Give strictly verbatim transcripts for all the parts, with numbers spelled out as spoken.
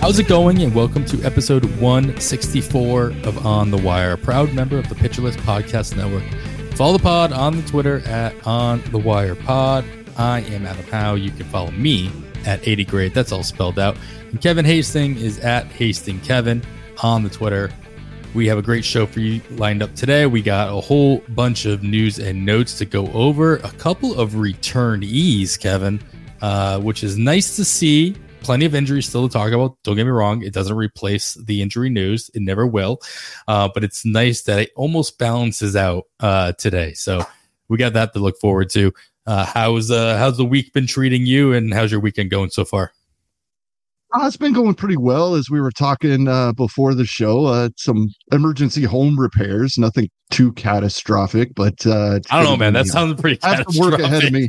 How's it going? And welcome to episode one sixty-four of On the Wire, a proud member of the Pitcher List Podcast Network. Follow the pod on the Twitter at On the Wire Pod. I am Adam Howe. You can follow me at eighty grade. That's all spelled out. And Kevin Hastings is at Hastings Kevin on the Twitter. We have a great show for you lined up today. We got a whole bunch of news and notes to go over. A couple of returnees, Kevin, uh, which is nice to see. Plenty of injuries still to talk about. Don't get me wrong. It doesn't replace the injury news. It never will. Uh, but it's nice that it almost balances out uh, today. So we got that to look forward to. Uh, how's uh, how's the week been treating you, and how's your weekend going so far? Uh, it's been going pretty well. As we were talking uh, before the show, uh, some emergency home repairs, nothing too catastrophic, but uh, I don't know, man. That sounds pretty catastrophic. I have to work ahead of me.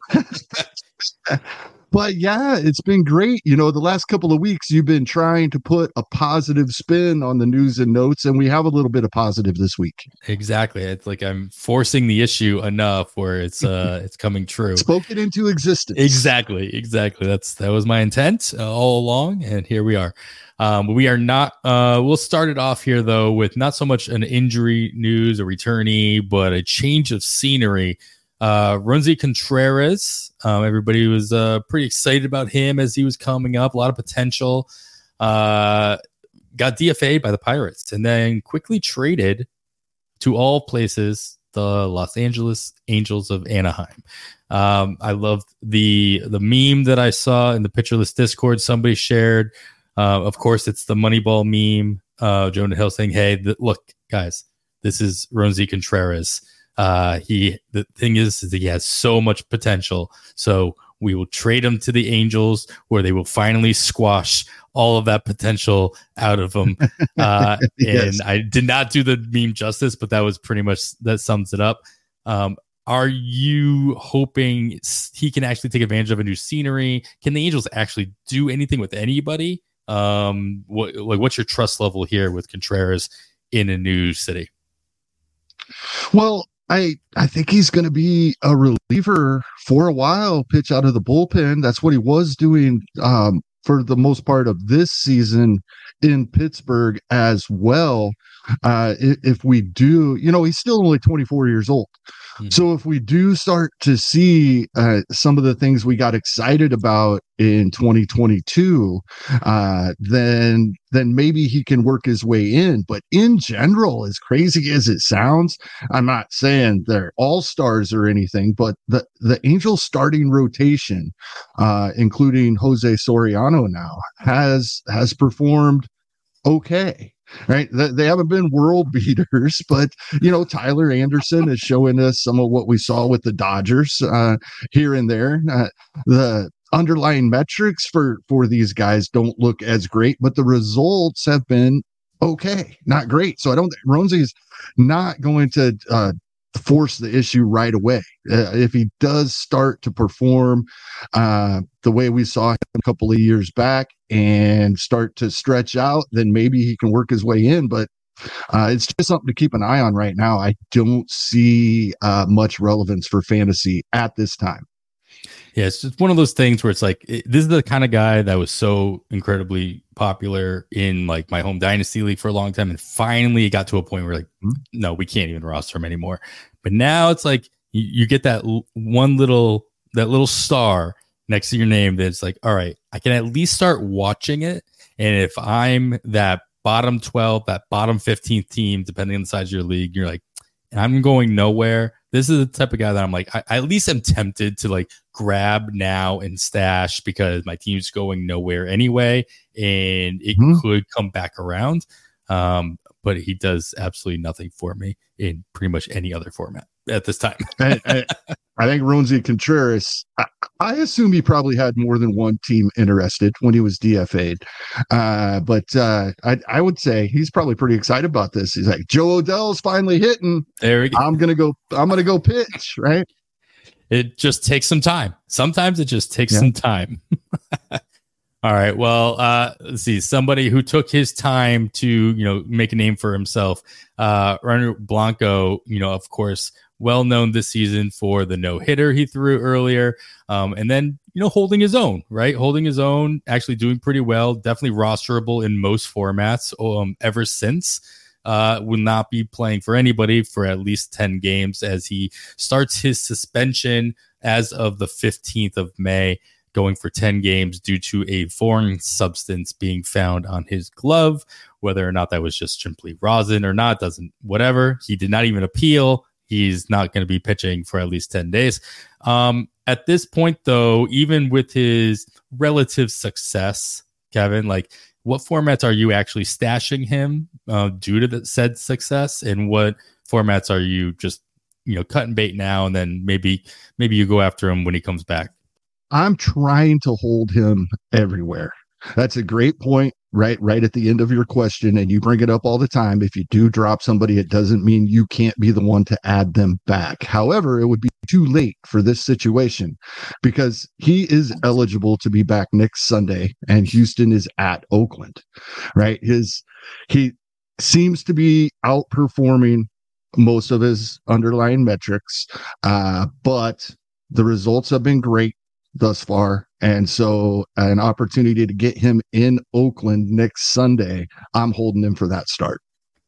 But yeah, it's been great. You know, the last couple of weeks, you've been trying to put a positive spin on the news and notes, and we have a little bit of positive this week. Exactly. It's like I'm forcing the issue enough where it's uh it's coming true. Spoke it into existence. Exactly. Exactly. That's that was my intent uh, all along, and here we are. Um, we are not. Uh, we'll start it off here though with not so much an injury news, a returnee, but a change of scenery. Uh, Roansy Contreras, um, everybody was uh, pretty excited about him as he was coming up. A lot of potential. Uh, got D F A'd by the Pirates and then quickly traded to all places, the Los Angeles Angels of Anaheim. Um, I loved the the meme that I saw in the Pitcher List Discord. Somebody shared. Uh, of course, it's the Moneyball meme. Uh, Jonah Hill saying, "Hey, th- look, guys, this is Roansy Contreras." Uh, he the thing is, is that he has so much potential. So we will trade him to the Angels, where they will finally squash all of that potential out of him. Uh, yes. And I did not do the meme justice, but that was pretty much that sums it up. Um, are you hoping he can actually take advantage of a new scenery? Can the Angels actually do anything with anybody? Um, what like what's your trust level here with Contreras in a new city? Well, I, I think he's going to be a reliever for a while, pitch out of the bullpen. That's what he was doing um, for the most part of this season in Pittsburgh as well. Uh, if, if we do, you know, he's still only twenty-four years old. Mm-hmm. So if we do start to see uh, some of the things we got excited about in twenty twenty-two, uh, then then maybe he can work his way in. But in general, as crazy as it sounds, I'm not saying they're all stars or anything, but the, the Angels starting rotation, uh, including Jose Soriano now, has has performed okay. Right. They haven't been world beaters, but, you know, Tyler Anderson is showing us some of what we saw with the Dodgers uh, here and there. Uh, the underlying metrics for, for these guys don't look as great, but the results have been okay, not great. So I don't think Roansy's not going to uh, force the issue right away. Uh, if he does start to perform uh, the way we saw him a couple of years back and start to stretch out, then maybe he can work his way in. But uh, it's just something to keep an eye on right now. I don't see uh, much relevance for fantasy at this time. Yeah, it's just one of those things where it's like, it, this is the kind of guy that was so incredibly popular in like my home dynasty league for a long time. And finally it got to a point where like, mm-hmm. no, we can't even roster him anymore. But now it's like, you, you get that l- one little, that little star next to your name. That's like, all right, I can at least start watching it. And if I'm that bottom twelve, that bottom fifteenth team, depending on the size of your league, you're like, I'm going nowhere. This is the type of guy that I'm like, I, I at least am tempted to like grab now and stash because my team's going nowhere anyway, and it mm-hmm. could come back around. Um, but he does absolutely nothing for me in pretty much any other format at this time. I, I, I think Roansy Contreras, I, I assume he probably had more than one team interested when he was D F A'd. Uh, but uh, I, I would say he's probably pretty excited about this. He's like, Joe Odell's finally hitting. There we go. I'm gonna go. I'm gonna go pitch. Right. It just takes some time. Sometimes it just takes yeah. some time. All right. Well, uh, let's see. Somebody who took his time to, you know, make a name for himself. Uh, Reiner Blanco, you know, of course, well known this season for the no hitter he threw earlier, um, and then you know holding his own, right? Holding his own, actually doing pretty well. Definitely rosterable in most formats um, ever since. Uh, will not be playing for anybody for at least ten games as he starts his suspension as of the fifteenth of May, going for ten games due to a foreign substance being found on his glove. Whether or not that was just simply rosin or not, doesn't, whatever. He did not even appeal. He's not going to be pitching for at least ten days. Um, at this point, though, even with his relative success, Kevin, like, what formats are you actually stashing him uh, due to the said success, and what formats are you just, you know, cutting bait now, and then maybe maybe you go after him when he comes back? I'm trying to hold him everywhere. That's a great point, right? Right at the end of your question, and you bring it up all the time. If you do drop somebody, it doesn't mean you can't be the one to add them back. However, it would be too late for this situation because he is eligible to be back next Sunday, and Houston is at Oakland, right? His he seems to be outperforming most of his underlying metrics, uh, but the results have been great thus far. And so an opportunity to get him in Oakland next Sunday, I'm holding him for that start.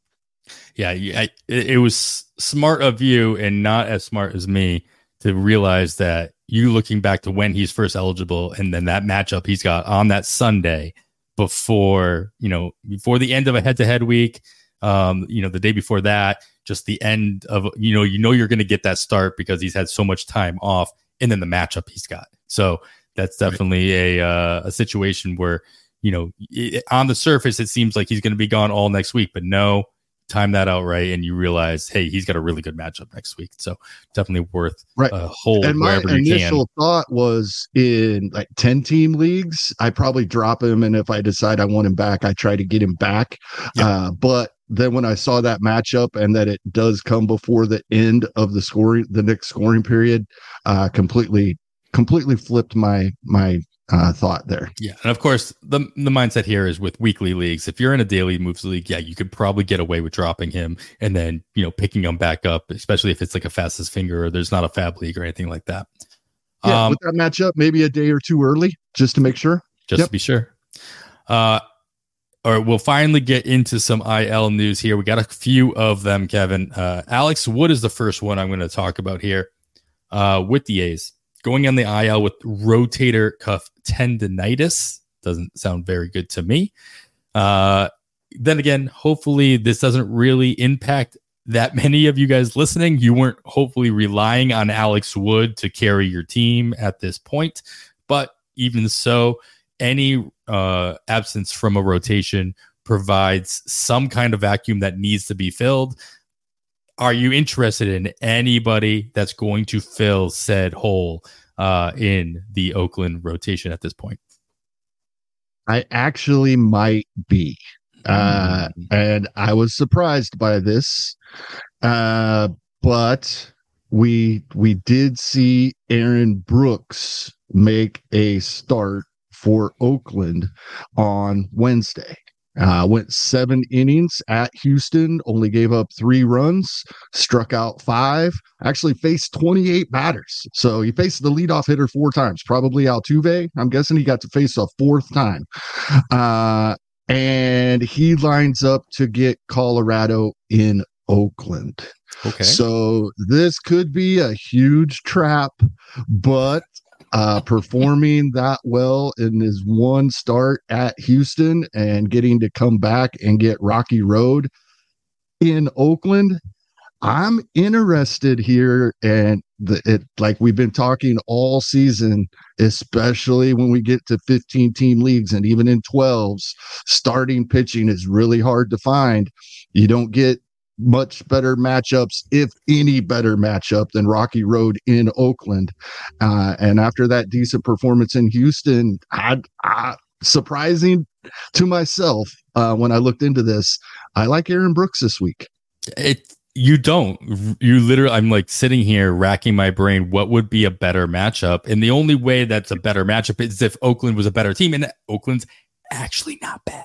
Yeah, I, it was smart of you and not as smart as me to realize that you looking back to when he's first eligible and then that matchup he's got on that Sunday before, you know, before the end of a head-to-head week, um, you know, the day before that, just the end of, you know, you know, you're going to get that start because he's had so much time off, and then the matchup he's got. So that's definitely a uh, a situation where, you know, it, on the surface, it seems like he's going to be gone all next week, but no, time that out right, and you realize, hey, he's got a really good matchup next week. So definitely worth right. a hold and my wherever you initial can. thought was in like ten team leagues, I probably drop him, and if I decide I want him back, I try to get him back. Yep. Uh, but then when I saw that matchup and that it does come before the end of the scoring, the next scoring period, uh, completely. completely flipped my my uh thought there. Yeah, and of course the the mindset here is with weekly leagues. If you're in a daily moves league, yeah, you could probably get away with dropping him and then, you know, picking him back up, especially if it's like a fastest finger or there's not a fab league or anything like that. Yeah, um, with that matchup, maybe a day or two early, just to make sure. Just yep. to be sure. Uh or we'll finally get into some I L news here. We got a few of them, Kevin. Uh Alex Wood is the first one I'm going to talk about here. Uh with the A's. Going on the I L with rotator cuff tendonitis. Doesn't sound very good to me. Uh, then again, hopefully this doesn't really impact that many of you guys listening. You weren't hopefully relying on Alex Wood to carry your team at this point. But even so, any uh, absence from a rotation provides some kind of vacuum that needs to be filled. Are you interested in anybody that's going to fill said hole uh, in the Oakland rotation at this point? I actually might be. Uh, mm. And I was surprised by this. Uh, but we we did see Aaron Brooks make a start for Oakland on Wednesday. Uh, went seven innings at Houston, only gave up three runs, struck out five, actually faced twenty-eight batters. So he faced the leadoff hitter four times, probably Altuve. I'm guessing he got to face a fourth time. Uh, and he lines up to get Colorado in Oakland. Okay. So this could be a huge trap, but Uh, performing that well in his one start at Houston and getting to come back and get Rocky Road in Oakland, I'm interested here. And the, it, like we've been talking all season, especially when we get to fifteen team leagues and even in twelves, starting pitching is really hard to find. You don't get much better matchups, if any better matchup than Rocky Road in Oakland. Uh, and after that decent performance in Houston, I, I surprising to myself uh, when I looked into this, I like Aaron Brooks this week. It you don't you literally I'm like sitting here racking my brain. What would be a better matchup? And the only way that's a better matchup is if Oakland was a better team, and Oakland's actually not bad.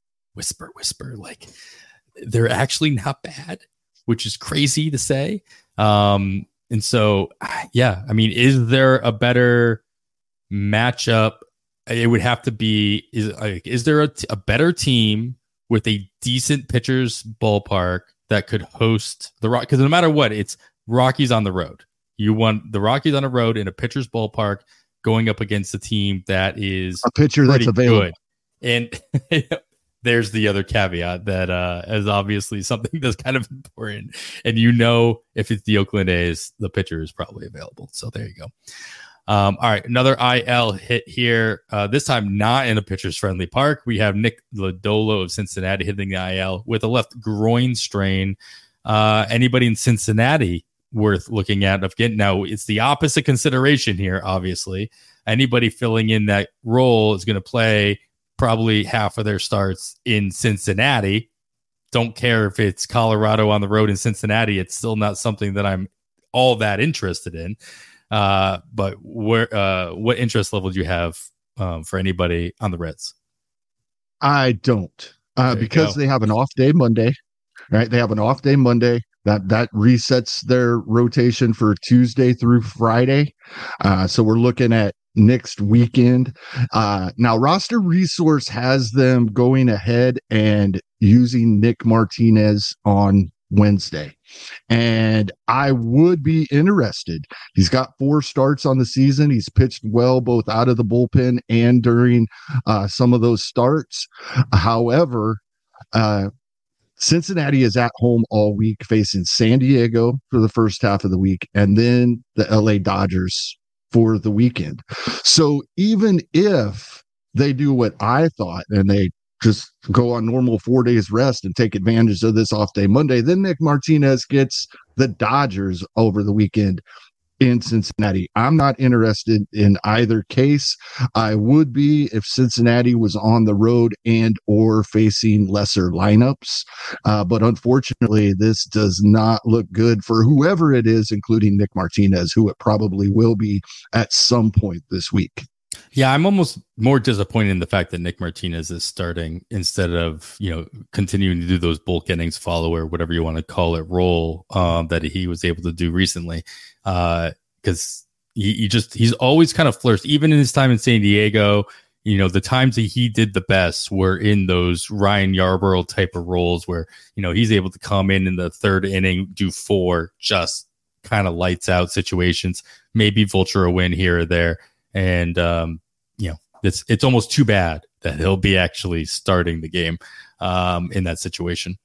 Whisper, whisper, like. They're actually not bad, which is crazy to say. Um, and so, yeah, I mean, is there a better matchup? It would have to be, is, like, is there a, t- a better team with a decent pitcher's ballpark that could host the Rock? Because no matter what, it's Rockies on the road. You want the Rockies on the road in a pitcher's ballpark going up against a team that is a pitcher that's available. Good. And there's the other caveat that uh, is obviously something that's kind of important. And you know, if it's the Oakland A's, the pitcher is probably available. So there you go. Um, all right, another I L hit here. Uh, this time not in a pitcher's friendly park. We have Nick Lodolo of Cincinnati hitting the I L with a left groin strain. Uh, anybody in Cincinnati worth looking at? Again, now it's the opposite consideration here. Obviously, anybody filling in that role is going to play probably half of their starts in Cincinnati. Don't care if it's Colorado on the road in Cincinnati. It's still not something that I'm all that interested in. Uh, but where, uh, what interest level do you have um, for anybody on the Reds? I don't, uh, because go. They have an off day Monday, right? They have an off day Monday that that resets their rotation for Tuesday through Friday. Uh, so we're looking at next weekend. Uh, now, Roster Resource has them going ahead and using Nick Martinez on Wednesday. And I would be interested. He's got four starts on the season. He's pitched well both out of the bullpen and during uh, some of those starts. However, uh, Cincinnati is at home all week facing San Diego for the first half of the week and then the L A Dodgers for the weekend. So even if they do what I thought and they just go on normal four days rest and take advantage of this off day Monday, then Nick Martinez gets the Dodgers over the weekend in Cincinnati. I'm not interested in either case. I would be if Cincinnati was on the road and or facing lesser lineups. Uh, but unfortunately, this does not look good for whoever it is, including Nick Martinez, who it probably will be at some point this week. Yeah, I'm almost more disappointed in the fact that Nick Martinez is starting instead of, you know, continuing to do those bulk innings follower, whatever you want to call it, role um, that he was able to do recently. Uh, because he, he just he's always kind of flourished, even in his time in San Diego. You know, the times that he did the best were in those Ryan Yarbrough type of roles where, you know, he's able to come in in the third inning, do four, just kind of lights out situations, maybe vulture a win here or there. And, um, you know, it's it's almost too bad that he'll be actually starting the game um, in that situation.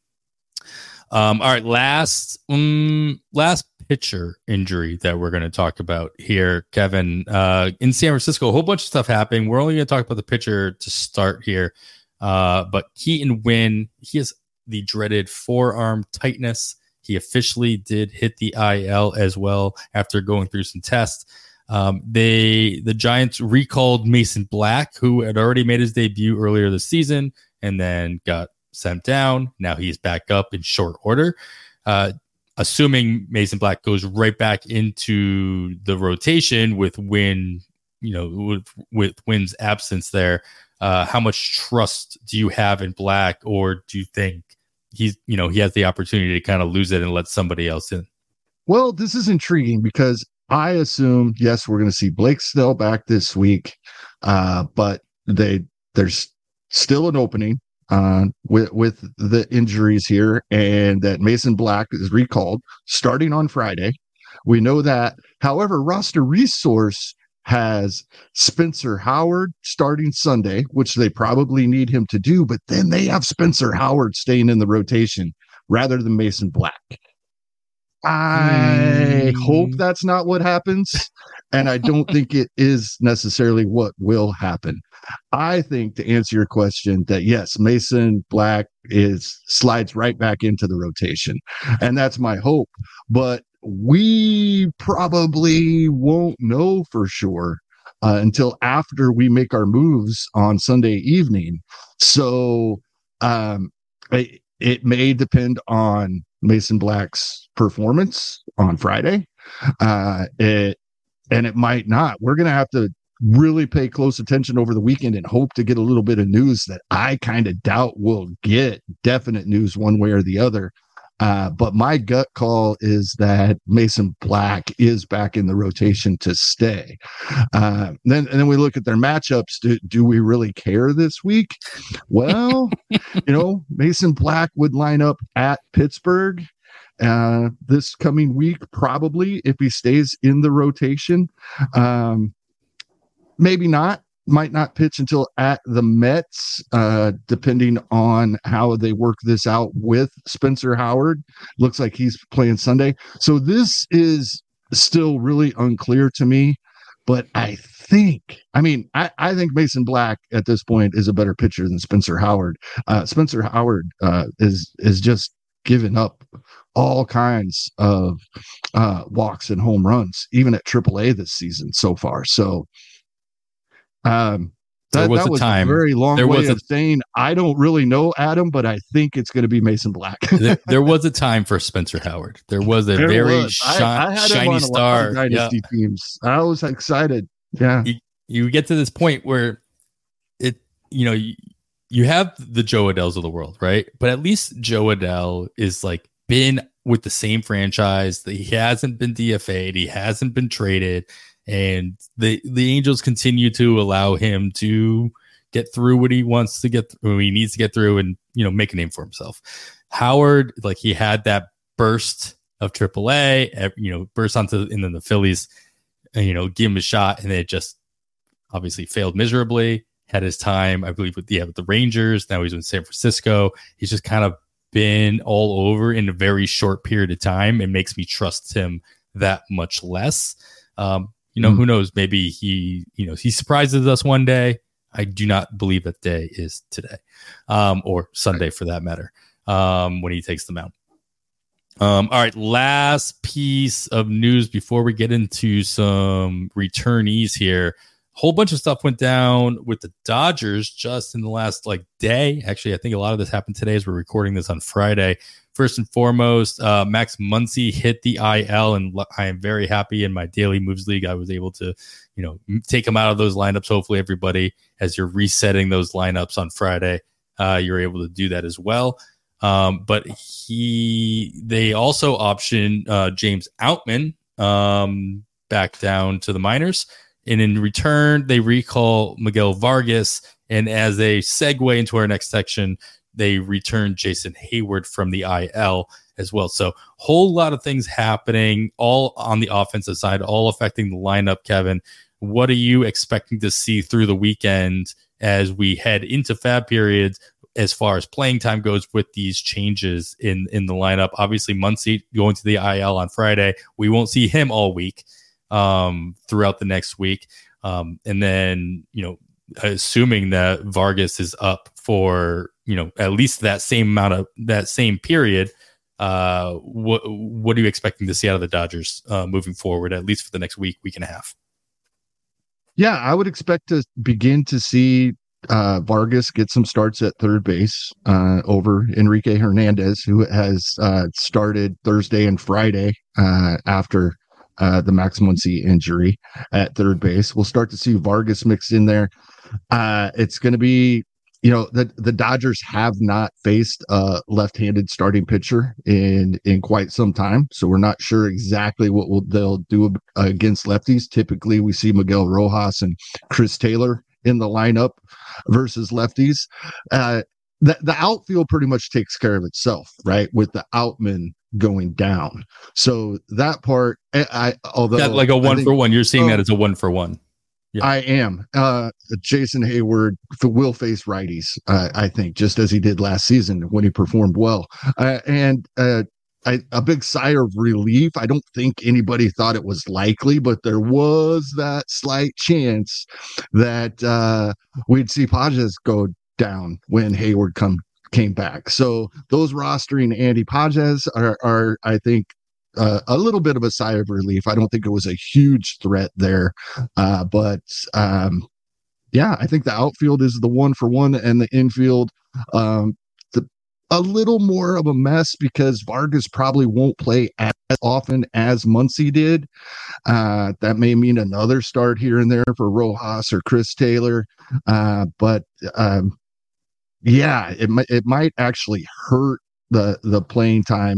Um, all right, last um, last pitcher injury that we're going to talk about here, Kevin. Uh, in San Francisco, a whole bunch of stuff happening. We're only going to talk about the pitcher to start here. Uh, but Keaton Winn, he has the dreaded forearm tightness. He officially did hit the I L as well after going through some tests. Um, they the Giants recalled Mason Black, who had already made his debut earlier this season and then got sent down. Now he's back up in short order. Uh, assuming Mason Black goes right back into the rotation with Winn, you know, with, with Winn's absence there. Uh, how much trust do you have in Black, or do you think he's, you know, he has the opportunity to kind of lose it and let somebody else in? Well, this is intriguing because I assume, yes, we're going to see Blake Snell back this week, uh, but they there's still an opening uh, with with the injuries here, and that Mason Black is recalled starting on Friday. We know that. However, Roster Resource has Spencer Howard starting Sunday, which they probably need him to do, but then they have Spencer Howard staying in the rotation rather than Mason Black. I mm. hope that's not what happens, and I don't think it is necessarily what will happen. I think, to answer your question, that yes, Mason Black is slides right back into the rotation, and that's my hope. But we probably won't know for sure uh, until after we make our moves on Sunday evening. So um, it, it may depend on Mason Black's performance on Friday. Uh, it, and it might not. We're going to have to really pay close attention over the weekend and hope to get a little bit of news that I kind of doubt we'll get definite news one way or the other Uh, but my gut call is that Mason Black is back in the rotation to stay. Uh, then and then we look at their matchups. Do, do we really care this week? Well, you know, Mason Black would line up at Pittsburgh uh, this coming week, probably, if he stays in the rotation. Um, maybe not. Might not pitch until at the Mets, uh, depending on how they work this out with Spencer Howard. Looks like he's playing Sunday. So this is still really unclear to me, but I think, I mean, I, I think Mason Black at this point is a better pitcher than Spencer Howard. Uh, Spencer Howard uh, is, is just giving up all kinds of uh, walks and home runs, even at triple A this season so far. So, Um, that, there was, that a, was time. a very long there way was of a, saying I don't really know Adam, but I think it's going to be Mason Black. there, there was a time for Spencer Howard. There was a there very was. shi- I, I had shiny him on star. A lot of dynasty yeah. teams. I was excited. Yeah, you, you get to this point where it, you know, you, you have the Joe Adells of the world, right? But at least Joe Adell is like been with the same franchise. He hasn't been D F A'd. He hasn't been traded. And the the Angels continue to allow him to get through what he wants to get through, what he needs to get through, and you know make a name for himself. Howard, like he had that burst of triple A, you know, burst onto, and then the Phillies, you know, give him a shot, and it just obviously failed miserably. Had his time, I believe, with yeah with the Rangers. Now he's in San Francisco. He's just kind of been all over in a very short period of time. It makes me trust him that much less. Um, You know, mm-hmm. Who knows? Maybe he, you know, he surprises us one day. I do not believe that day is today, um, or Sunday for that matter, um, when he takes them out. Um, all right, last piece of news before we get into some returnees here. Whole bunch of stuff went down with the Dodgers just in the last like day. Actually, I think a lot of this happened today as we're recording this on Friday. First and foremost, uh, Max Muncy hit the I L, and I am very happy in my daily moves league. I was able to, you know, take him out of those lineups. Hopefully, everybody, as you're resetting those lineups on Friday, uh, you're able to do that as well. Um, but he, they also optioned uh, James Outman um, back down to the minors, and in return, they recall Miguel Vargas. And as a segue into our next section, they returned Jason Hayward from the I L as well. So whole lot of things happening all on the offensive side, all affecting the lineup. Kevin, what are you expecting to see through the weekend as we head into fab periods as far as playing time goes with these changes in, in the lineup? Obviously, Muncy going to the I L on Friday. We won't see him all week um, throughout the next week. Um, and then, you know, assuming that Vargas is up for, you know, at least that same amount of that same period, uh, what what are you expecting to see out of the Dodgers uh, moving forward, at least for the next week, week and a half? Yeah, I would expect to begin to see uh, Vargas get some starts at third base uh, over Enrique Hernandez, who has uh, started Thursday and Friday uh, after uh, the Max Muncy injury at third base. We'll start to see Vargas mixed in there. Uh, it's going to be, you know, the, the Dodgers have not faced a left-handed starting pitcher in, in quite some time. So we're not sure exactly what will, they'll do against lefties. Typically we see Miguel Rojas and Chris Taylor in the lineup versus lefties. Uh, the, the outfield pretty much takes care of itself, right? With the Outman going down. So that part, I, I although Got like a one think, for one, you're seeing oh, that as a one for one. Yeah. I am. Uh, Jason Hayward will face righties, uh, I think, just as he did last season when he performed well. Uh, and uh, I, a big sigh of relief. I don't think anybody thought it was likely, but there was that slight chance that uh, we'd see Pages go down when Hayward come came back. So those rostering Andy Pages are, are I think, Uh, a little bit of a sigh of relief. I don't think it was a huge threat there. Uh, but um, yeah, I think the outfield is the one for one, and the infield, um, the, a little more of a mess because Vargas probably won't play as often as Muncy did. Uh, that may mean another start here and there for Rojas or Chris Taylor. Uh, but um, yeah, it might, it might actually hurt the, the playing time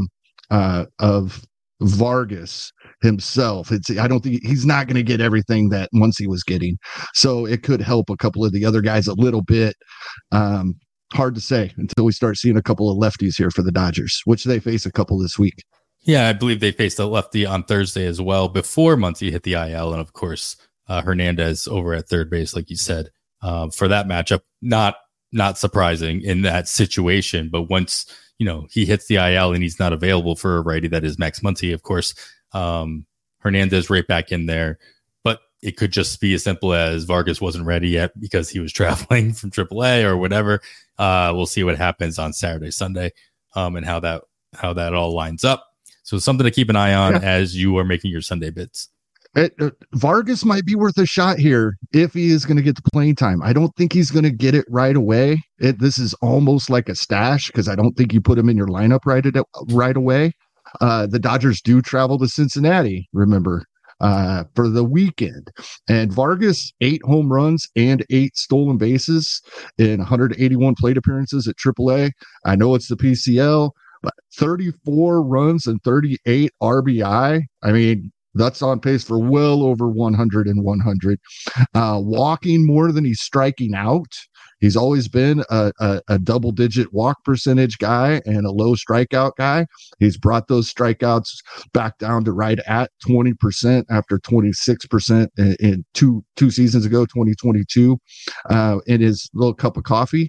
uh, of Vargas himself. It's I don't think he's not going to get everything that Muncy was getting, so it could help a couple of the other guys a little bit. Um, hard to say until we start seeing a couple of lefties here for the Dodgers, which they face a couple this week. Yeah, I believe they faced a lefty on Thursday as well before Muncy hit the I L, and of course uh, Hernandez over at third base, like you said, uh, for that matchup. Not not surprising in that situation, but once you know he hits the I L and he's not available for a righty, that is Max Muncy, of course. Um, Hernandez right back in there, but it could just be as simple as Vargas wasn't ready yet because he was traveling from triple A or whatever. Uh, we'll see what happens on Saturday, Sunday, um, and how that how that all lines up. So something to keep an eye on yeah. as you are making your Sunday bids. It, uh, Vargas might be worth a shot here if he is going to get the playing time. I don't think he's going to get it right away. It, this is almost like a stash because I don't think you put him in your lineup right at, right away. Uh, the Dodgers do travel to Cincinnati, remember, uh, for the weekend. And Vargas, eight home runs and eight stolen bases in one hundred eighty-one plate appearances at triple A. I know it's the P C L, but thirty-four runs and thirty-eight R B I. I mean, that's on pace for well over one hundred and one hundred. Uh, walking more than he's striking out. He's always been a, a, a double-digit walk percentage guy and a low strikeout guy. He's brought those strikeouts back down to right at twenty percent after twenty-six percent in, in two two seasons ago, twenty twenty-two, uh, in his little cup of coffee.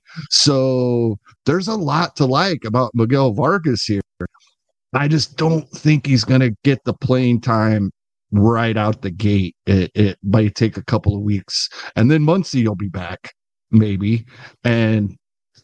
So there's a lot to like about Miguel Vargas here. I just don't think he's going to get the playing time right out the gate. It, it might take a couple of weeks, and then Muncy will be back. Maybe. And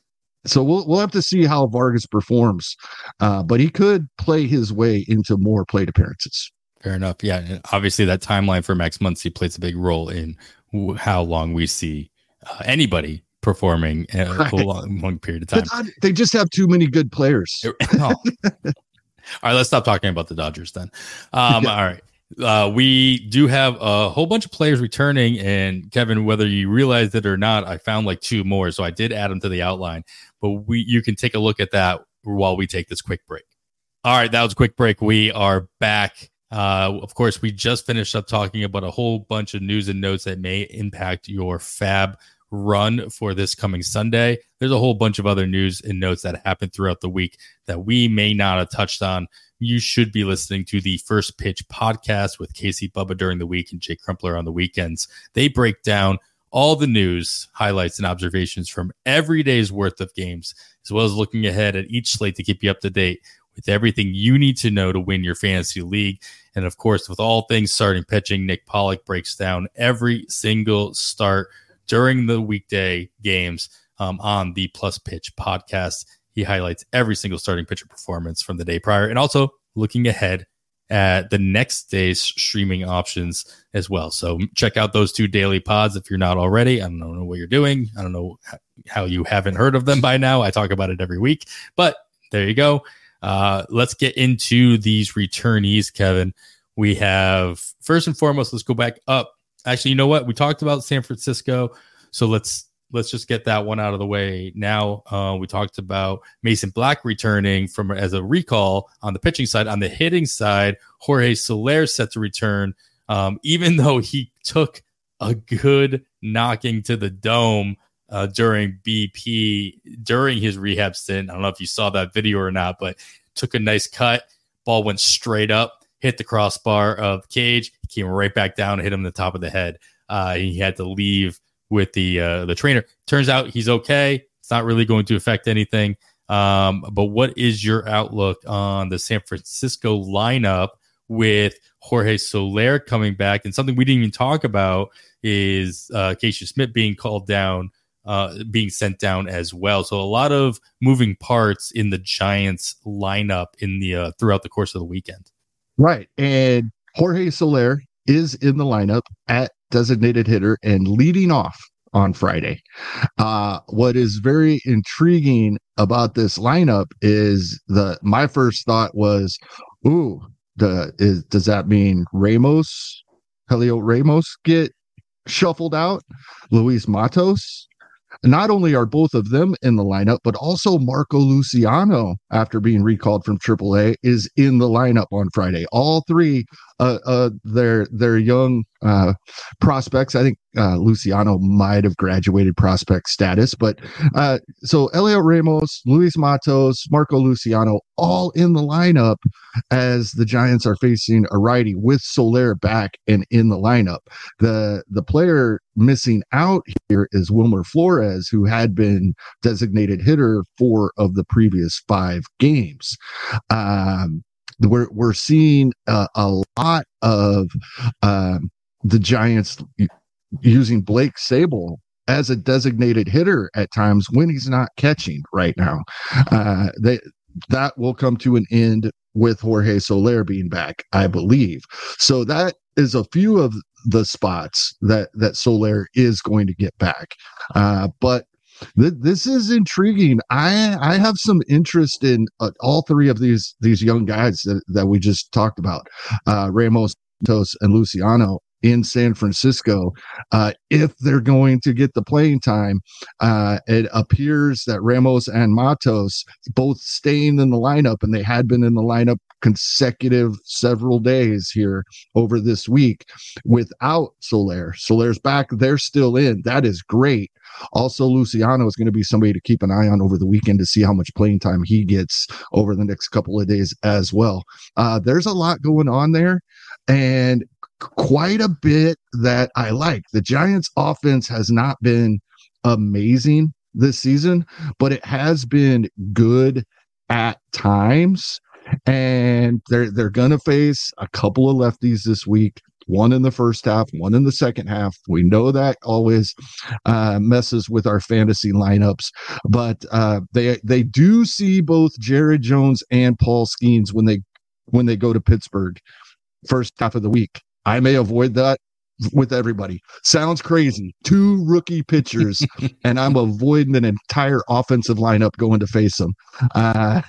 so we'll we'll have to see how Vargas performs. Uh, but he could play his way into more plate appearances. Fair enough. Yeah. And obviously that timeline for Max Muncy plays a big role in w- how long we see uh, anybody performing in a right. long, long period of time. But they just have too many good players. Oh. All right, let's stop talking about the Dodgers then. Um, yeah. All right. Uh, we do have a whole bunch of players returning, and Kevin, whether you realized it or not, I found like two more, so I did add them to the outline. But we, you can take a look at that while we take this quick break. All right, that was a quick break. We are back. Uh, of course, we just finished up talking about a whole bunch of news and notes that may impact your fab run for this coming Sunday. There's a whole bunch of other news and notes that happened throughout the week that we may not have touched on. You should be listening to the First Pitch podcast with Casey Bubba during the week and Jake Crumpler on the weekends. They break down all the news, highlights, and observations from every day's worth of games, as well as looking ahead at each slate to keep you up to date with everything you need to know to win your fantasy league. And of course, with all things starting pitching, Nick Pollack breaks down every single start during the weekday games um, on the Plus Pitch podcast. He highlights every single starting pitcher performance from the day prior, and also looking ahead at the next day's streaming options as well. So check out those two daily pods if you're not already. I don't know what you're doing. I don't know how you haven't heard of them by now. I talk about it every week, but there you go. Uh, let's get into these returnees, Kevin. We have, first and foremost, let's go back up. Actually, you know what? We talked about San Francisco, so let's Let's just get that one out of the way now. Uh, we talked about Mason Black returning from as a recall on the pitching side. On the hitting side, Jorge Soler set to return, um, even though he took a good knocking to the dome uh, during B P during his rehab stint. I don't know if you saw that video or not, but took a nice cut. Ball went straight up, hit the crossbar of the cage, came right back down, hit him in the top of the head. Uh, he had to leave with the uh, the trainer. Turns out he's okay. It's not really going to affect anything. Um, but what is your outlook on the San Francisco lineup with Jorge Soler coming back? And something we didn't even talk about is uh, Casey Smith being called down, uh, being sent down as well. So a lot of moving parts in the Giants lineup in the uh, throughout the course of the weekend. Right. And Jorge Soler is in the lineup at designated hitter and leading off on Friday. Uh, what is very intriguing about this lineup is the my first thought was, ooh, the is does that mean Ramos, Helio Ramos get shuffled out? Luis Matos? not only are both of them in the lineup, but also Marco Luciano, after being recalled from triple A, is in the lineup on Friday. All three, uh, uh, they're, they're young uh, prospects. I think uh, Luciano might have graduated prospect status, but uh, so Elliot Ramos, Luis Matos, Marco Luciano, all in the lineup as the Giants are facing a righty with Soler back and in the lineup. The, the player missing out here is Wilmer Flores, who had been designated hitter four of the previous five games. Um, we're we're seeing uh, a lot of um, the Giants using Blake Sabol as a designated hitter at times when he's not catching right now. Uh, they that will come to an end with Jorge Soler being back, I believe. So that is a few of the spots that that Soler is going to get back. Uh, but th- this is intriguing. I I have some interest in uh, all three of these these young guys that, that we just talked about, uh, Ramos, Matos, and Luciano in San Francisco. Uh, if they're going to get the playing time, uh, it appears that Ramos and Matos both staying in the lineup, and they had been in the lineup consecutive several days here over this week without Soler. Soler's back. They're still in. That is great. Also, Luciano is going to be somebody to keep an eye on over the weekend to see how much playing time he gets over the next couple of days as well. Uh, there's a lot going on there, and quite a bit that I like. The Giants offense has not been amazing this season, but it has been good at times. And they're they're gonna face a couple of lefties this week, one in the first half, one in the second half. We know that always uh, messes with our fantasy lineups, but uh, they they do see both Jared Jones and Paul Skeens when they when they go to Pittsburgh first half of the week. I may avoid that with everybody. Sounds crazy. Two rookie pitchers, and I'm avoiding an entire offensive lineup going to face them. Uh,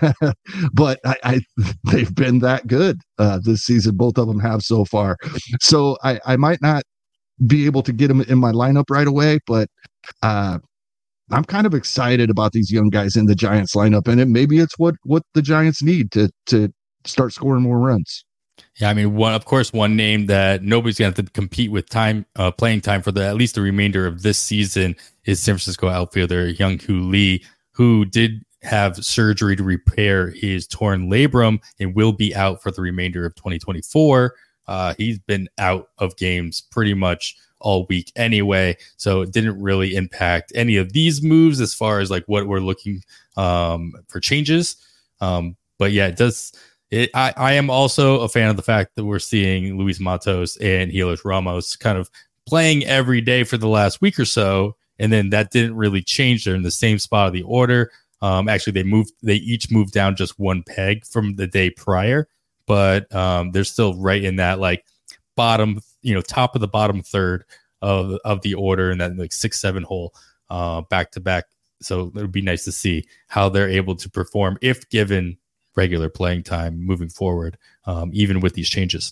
but I, I, they've been that good uh, this season. Both of them have so far. So I, I might not be able to get them in my lineup right away, but uh, I'm kind of excited about these young guys in the Giants lineup, and it, maybe it's what what the Giants need to to start scoring more runs. Yeah, I mean, one of course, one name that nobody's going to have to compete with time, uh, playing time for the at least the remainder of this season is San Francisco outfielder Young-Hoo Lee, who did have surgery to repair his torn labrum and will be out for the remainder of twenty twenty-four. Uh, he's been out of games pretty much all week anyway, so it didn't really impact any of these moves as far as like what we're looking um, for changes. Um, but yeah, it does. It, I, I am also a fan of the fact that we're seeing Luis Matos and Helios Ramos kind of playing every day for the last week or so, and then that didn't really change. They're in the same spot of the order. Um, actually, they moved. They each moved down just one peg from the day prior, but um, they're still right in that like bottom, you know, top of the bottom third of of the order, and that like six seven hole uh, back to back. So it would be nice to see how they're able to perform if given regular playing time moving forward, um, even with these changes.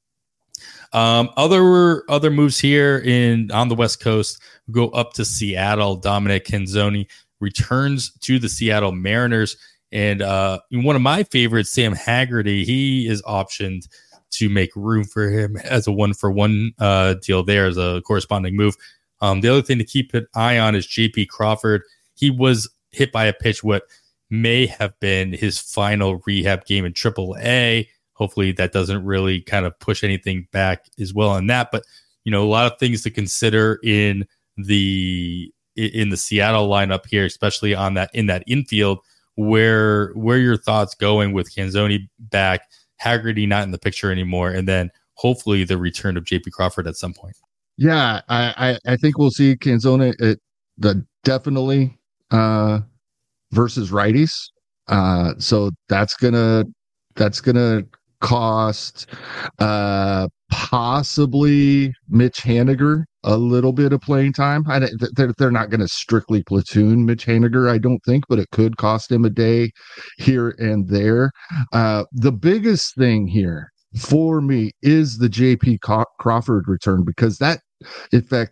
Um, other other moves here in on the West Coast go up to Seattle. Dominic Canzoni returns to the Seattle Mariners, and uh, one of my favorites, Sam Haggerty, he is optioned to make room for him as a one for one uh, deal there as a corresponding move. Um, the other thing to keep an eye on is J P Crawford. He was hit by a pitch what may have been his final rehab game in triple A. Hopefully that doesn't really kind of push anything back as well on that. But, you know, a lot of things to consider in the in the Seattle lineup here, especially on that in that infield. Where where your thoughts going with Canzoni back, Haggerty not in the picture anymore, and then hopefully the return of J P Crawford at some point? Yeah, I I, I think we'll see Canzoni it, the definitely uh, versus righties. Uh, so that's gonna that's gonna cost uh, possibly Mitch Haniger a little bit of playing time. I, they're, they're not going to strictly platoon Mitch Haniger, I don't think, but it could cost him a day here and there. Uh, the biggest thing here for me is the J P Crawford return, because that affects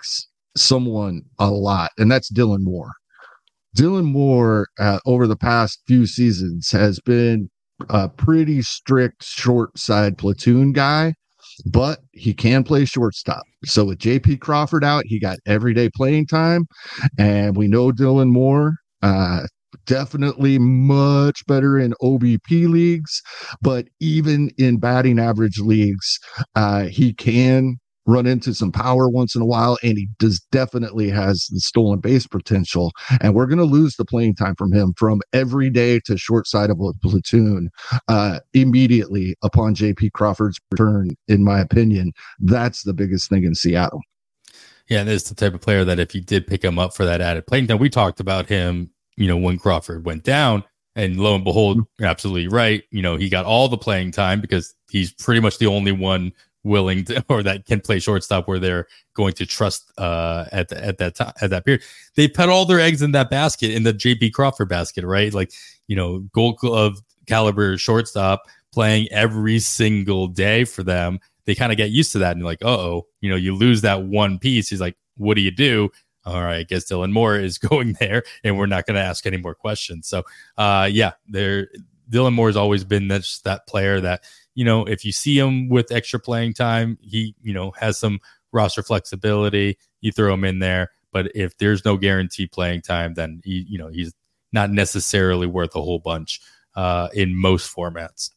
someone a lot, and that's Dylan Moore. Dylan Moore, uh, over the past few seasons, has been a pretty strict short side platoon guy, but he can play shortstop. So with J P Crawford out, he got everyday playing time, and we know Dylan Moore, uh, definitely much better in O B P leagues, but even in batting average leagues, uh, he can run into some power once in a while, and he does definitely has the stolen base potential. And we're going to lose the playing time from him from every day to short side of a platoon uh, immediately upon J P Crawford's return. In my opinion, that's the biggest thing in Seattle. Yeah, and this is the type of player that if you did pick him up for that added playing time, we talked about him, you know, when Crawford went down, and lo and behold, you're absolutely right. You know, he got all the playing time because he's pretty much the only one willing to, or that can play shortstop where they're going to trust uh, at the, at that time, at that period. They put all their eggs in that basket, in the J P Crawford basket, right? Like, you know, Gold Glove caliber shortstop playing every single day for them. They kind of get used to that, and like, uh oh, you know, you lose that one piece. He's like, what do you do? All right, I guess Dylan Moore is going there, and we're not going to ask any more questions. So, uh, yeah, there, Dylan Moore has always been that that player that, you know, if you see him with extra playing time, he, you know, has some roster flexibility. You throw him in there, but if there's no guaranteed playing time, then he, you know, he's not necessarily worth a whole bunch uh, in most formats.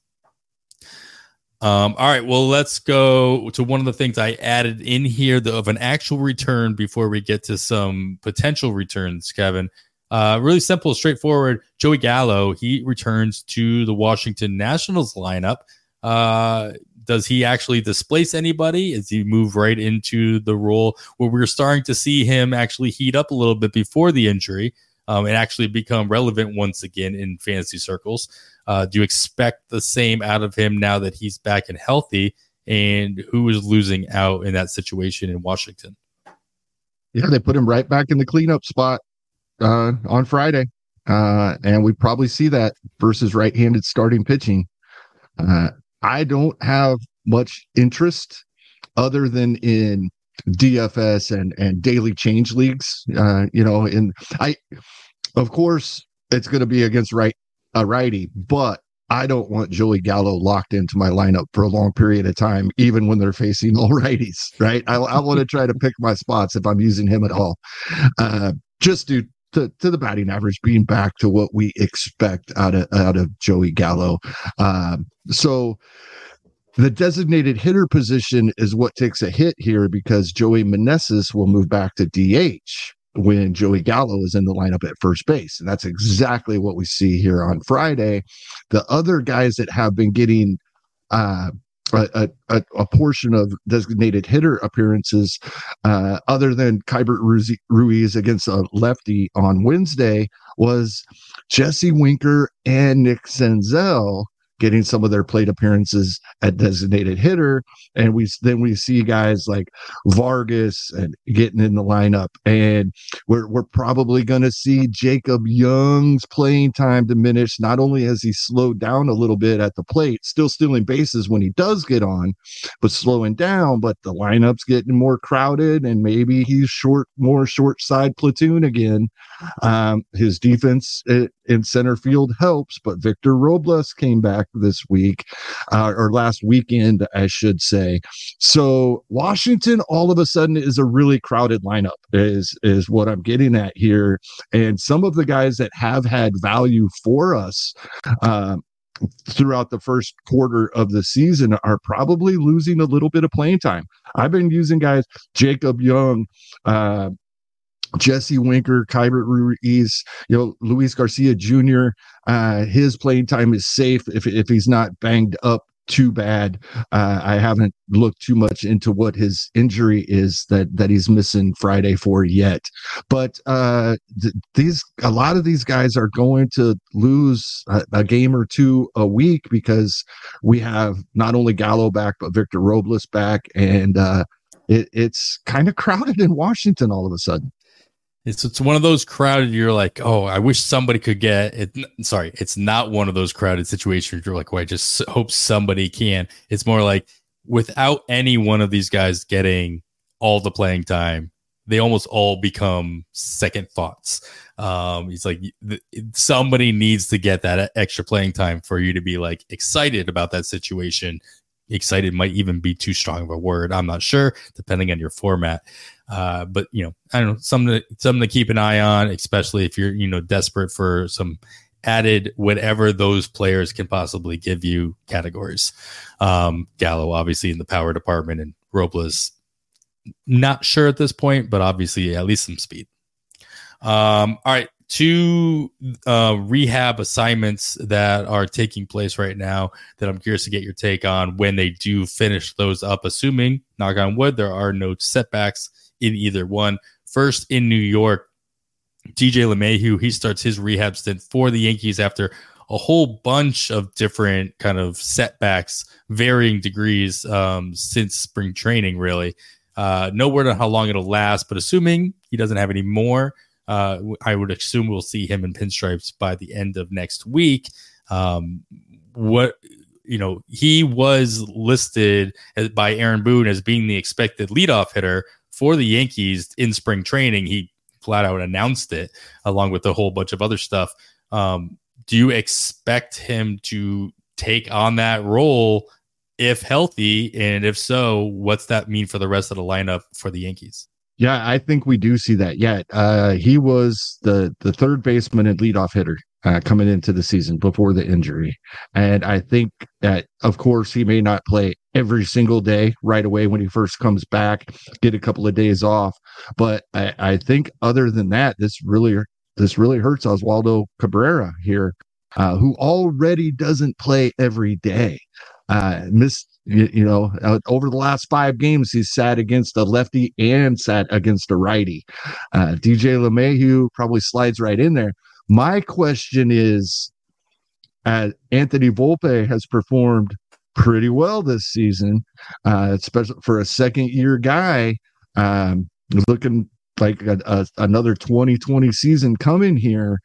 Um, all right, well, let's go to one of the things I added in here the, of an actual return before we get to some potential returns, Kevin. Uh, really simple, straightforward. Joey Gallo, he returns to the Washington Nationals lineup. Uh, does he actually displace anybody? Is he move right into the role where we're starting to see him actually heat up a little bit before the injury um, and actually become relevant once again in fantasy circles? Uh, do you expect the same out of him now that he's back and healthy? And who is losing out in that situation in Washington? Yeah, they put him right back in the cleanup spot uh, on Friday. Uh, and we probably see that versus right-handed starting pitching. Uh, I don't have much interest other than in D F S and, and daily change leagues. Uh, you know, and I, of course, it's going to be against right a righty, but I don't want Joey Gallo locked into my lineup for a long period of time, even when they're facing all righties. Right? I, I want to try to pick my spots if I'm using him at all. Uh, just due to, to the batting average being back to what we expect out of out of Joey Gallo. Um, so the designated hitter position is what takes a hit here because Joey Meneses will move back to D H when Joey Gallo is in the lineup at first base. And that's exactly what we see here on Friday. The other guys that have been getting uh, a, a, a portion of designated hitter appearances, uh, other than Keibert Ruiz against a lefty on Wednesday, was Jesse Winker and Nick Senzel getting some of their plate appearances at designated hitter. And we then we see guys like Vargas and getting in the lineup. And we're we're probably going to see Jacob Young's playing time diminish. Not only has he slowed down a little bit at the plate, still stealing bases when he does get on, but slowing down, but the lineup's getting more crowded and maybe he's short, more short side platoon again. Um, his defense in center field helps, but Victor Robles came back this week, uh, or last weekend, I should say. So Washington all of a sudden is a really crowded lineup is, is what I'm getting at here. And some of the guys that have had value for us, um, throughout the first quarter of the season are probably losing a little bit of playing time. I've been using guys, Jacob Young, uh, Jesse Winker, Keibert Ruiz, you know, Luis Garcia Junior Uh, his playing time is safe if if he's not banged up too bad. Uh, I haven't looked too much into what his injury is that that he's missing Friday for yet. But uh, th- these a lot of these guys are going to lose a, a game or two a week because we have not only Gallo back but Victor Robles back, and uh, it, it's kind of crowded in Washington all of a sudden. It's it's one of those crowded, you're like, oh, I wish somebody could get it. Sorry, it's not one of those crowded situations. You're like, well, I just hope somebody can. It's more like without any one of these guys getting all the playing time, they almost all become second thoughts. Um, he's like, somebody needs to get that extra playing time for you to be like excited about that situation. Excited might even be too strong of a word. I'm not sure, depending on your format. Uh, but you know, I don't know, something to, something to keep an eye on, especially if you're, you know, desperate for some added whatever those players can possibly give you categories. Um, Gallo, obviously, in the power department, and Robles, not sure at this point, but obviously at least some speed. Um, all right. Two uh, rehab assignments that are taking place right now that I'm curious to get your take on when they do finish those up, assuming, knock on wood, there are no setbacks in either one. First, in New York, D J LeMahieu, he starts his rehab stint for the Yankees after a whole bunch of different kind of setbacks, varying degrees um, since spring training, really. Uh, no word on how long it'll last, but assuming he doesn't have any more, uh, I would assume we'll see him in pinstripes by the end of next week. Um, what, you know, he was listed as, by Aaron Boone as being the expected leadoff hitter for the Yankees in spring training. He flat out announced it along with a whole bunch of other stuff. Um, do you expect him to take on that role if healthy? And if so, what's that mean for the rest of the lineup for the Yankees? Yeah, I think we do see that yet. Uh, he was the, the third baseman and leadoff hitter uh, coming into the season before the injury. And I think that, of course, he may not play every single day right away when he first comes back, get a couple of days off. But I, I think other than that, this really this really hurts Oswaldo Cabrera here, uh, who already doesn't play every day. Uh, missed, you, you know, uh, over the last five games, he's sat against a lefty and sat against a righty. Uh, D J LeMahieu probably slides right in there. My question is, uh, Anthony Volpe has performed pretty well this season, uh, especially for a second year guy. Um, looking like a, a, another twenty twenty season coming here.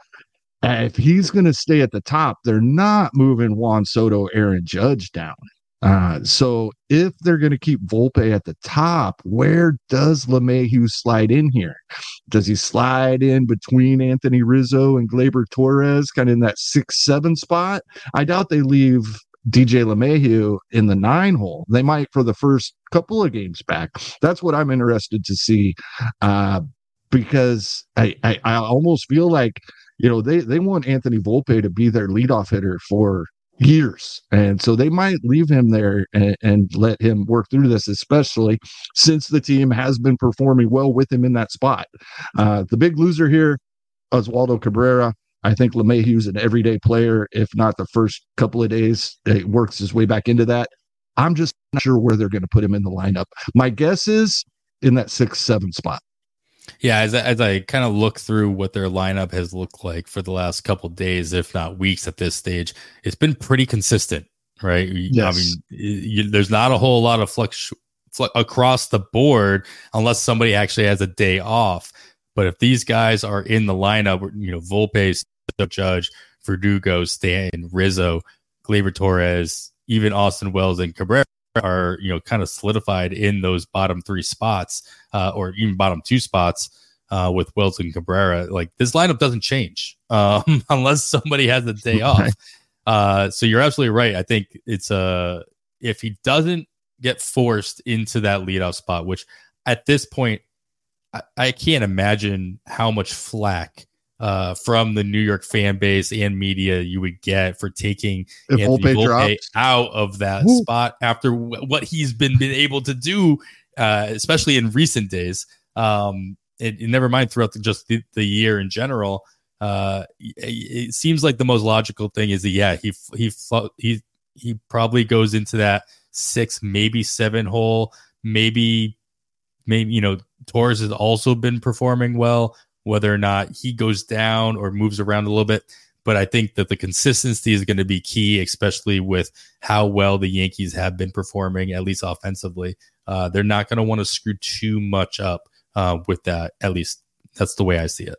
Uh, if he's going to stay at the top, they're not moving Juan Soto, Aaron Judge down. Uh, so if they're going to keep Volpe at the top, where does LeMahieu slide in here? Does he slide in between Anthony Rizzo and Gleyber Torres, kind of in that six, seven spot? I doubt they leave D J LeMahieu in the nine hole. They might for the first couple of games back. That's what I'm interested to see, uh, because I, I, I almost feel like, you know, they, they want Anthony Volpe to be their leadoff hitter for years. And so they might leave him there and, and let him work through this, especially since the team has been performing well with him in that spot. Uh, the big loser here, Oswaldo Cabrera. I think LeMahieu's an everyday player, if not the first couple of days. He works his way back into that. I'm just not sure where they're going to put him in the lineup. My guess is in that six, seven spot. Yeah, as I, as I kind of look through what their lineup has looked like for the last couple of days, if not weeks at this stage, it's been pretty consistent, right? Yes. I mean, you, there's not a whole lot of flux, flux across the board unless somebody actually has a day off. But if these guys are in the lineup, you know, Volpe, Judge, Verdugo, Stan, Rizzo, Gleyber Torres, even Austin Wells and Cabrera are, you know, kind of solidified in those bottom three spots, uh, or even bottom two spots uh, with Wells and Cabrera. Like, this lineup doesn't change um, unless somebody has a day off. Uh, so you're absolutely right. I think it's a uh, if he doesn't get forced into that leadoff spot, which at this point I, I can't imagine how much flack uh, from the New York fan base and media you would get for taking if Anthony Volpe out of that Woo. spot after w- what he's been, been able to do, uh, especially in recent days. Um, and, and never mind throughout the, just the, the year in general. Uh, it, it seems like the most logical thing is that, yeah, he, he, he, he probably goes into that six, maybe seven hole, maybe, maybe, you know, Torres has also been performing well. Whether or not he goes down or moves around a little bit. But I think that the consistency is going to be key, especially with how well the Yankees have been performing, at least offensively. Uh, they're not going to want to screw too much up uh, with that. At least that's the way I see it.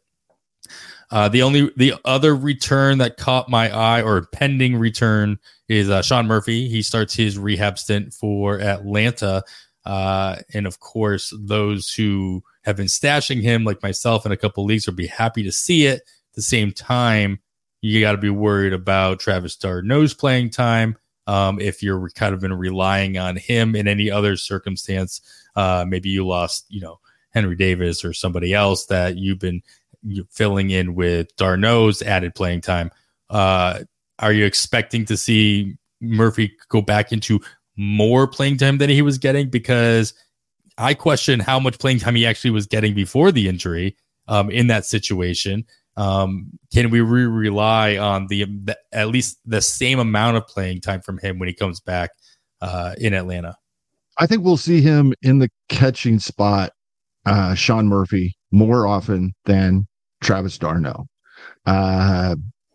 Uh, the only the other return that caught my eye, or pending return, is uh, Sean Murphy. He starts his rehab stint for Atlanta. Uh, and of course, those who have been stashing him, like myself in a couple leagues, would be happy to see it. At the same time, you got to be worried about Travis d'Arnaud's playing time. Um, if you're kind of been relying on him in any other circumstance, uh, maybe you lost, you know, Henry Davis or somebody else that you've been you filling in with d'Arnaud's added playing time. Uh, are you expecting to see Murphy go back into more playing time than he was getting? Because I question how much playing time he actually was getting before the injury um, in that situation. Um, can we re- rely on the, the at least the same amount of playing time from him when he comes back uh, in Atlanta? I think we'll see him in the catching spot, uh, Sean Murphy, more often than Travis d'Arnaud, uh,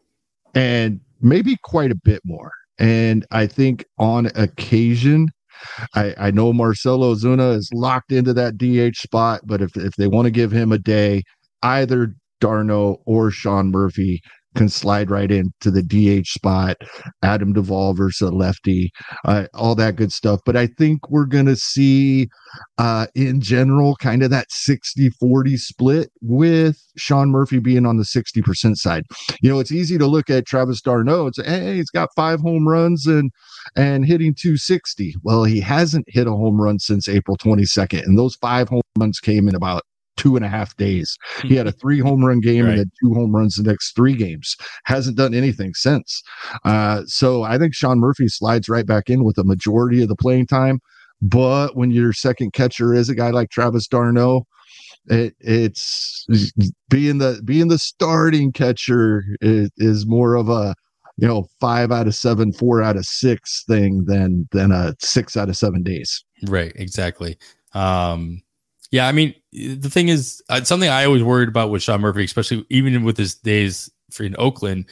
and maybe quite a bit more. And I think on occasion, I, I know Marcell Ozuna is locked into that D H spot, but if if they want to give him a day, either d'Arnaud or Sean Murphy can slide right into the D H spot. Adam Duvall versus a lefty, uh, all that good stuff. But I think we're going to see, uh, in general, kind of that sixty forty split with Sean Murphy being on the sixty percent side. You know, it's easy to look at Travis d'Arnaud and say, hey, he's got five home runs and and hitting two sixty. Well, he hasn't hit a home run since April twenty-second, and those five home runs came in about two and a half days. He had a three home run game right. and then two home runs the next three games. Hasn't done anything since. Uh, so I think Sean Murphy slides right back in with a majority of the playing time. But when your second catcher is a guy like Travis d'Arnaud, it, it's being the being the starting catcher is, is more of a you know five out of seven, four out of six thing than than a six out of seven days. Right. Exactly. Um, Yeah, I mean, the thing is, uh, something I always worried about with Sean Murphy, especially even with his days for in Oakland,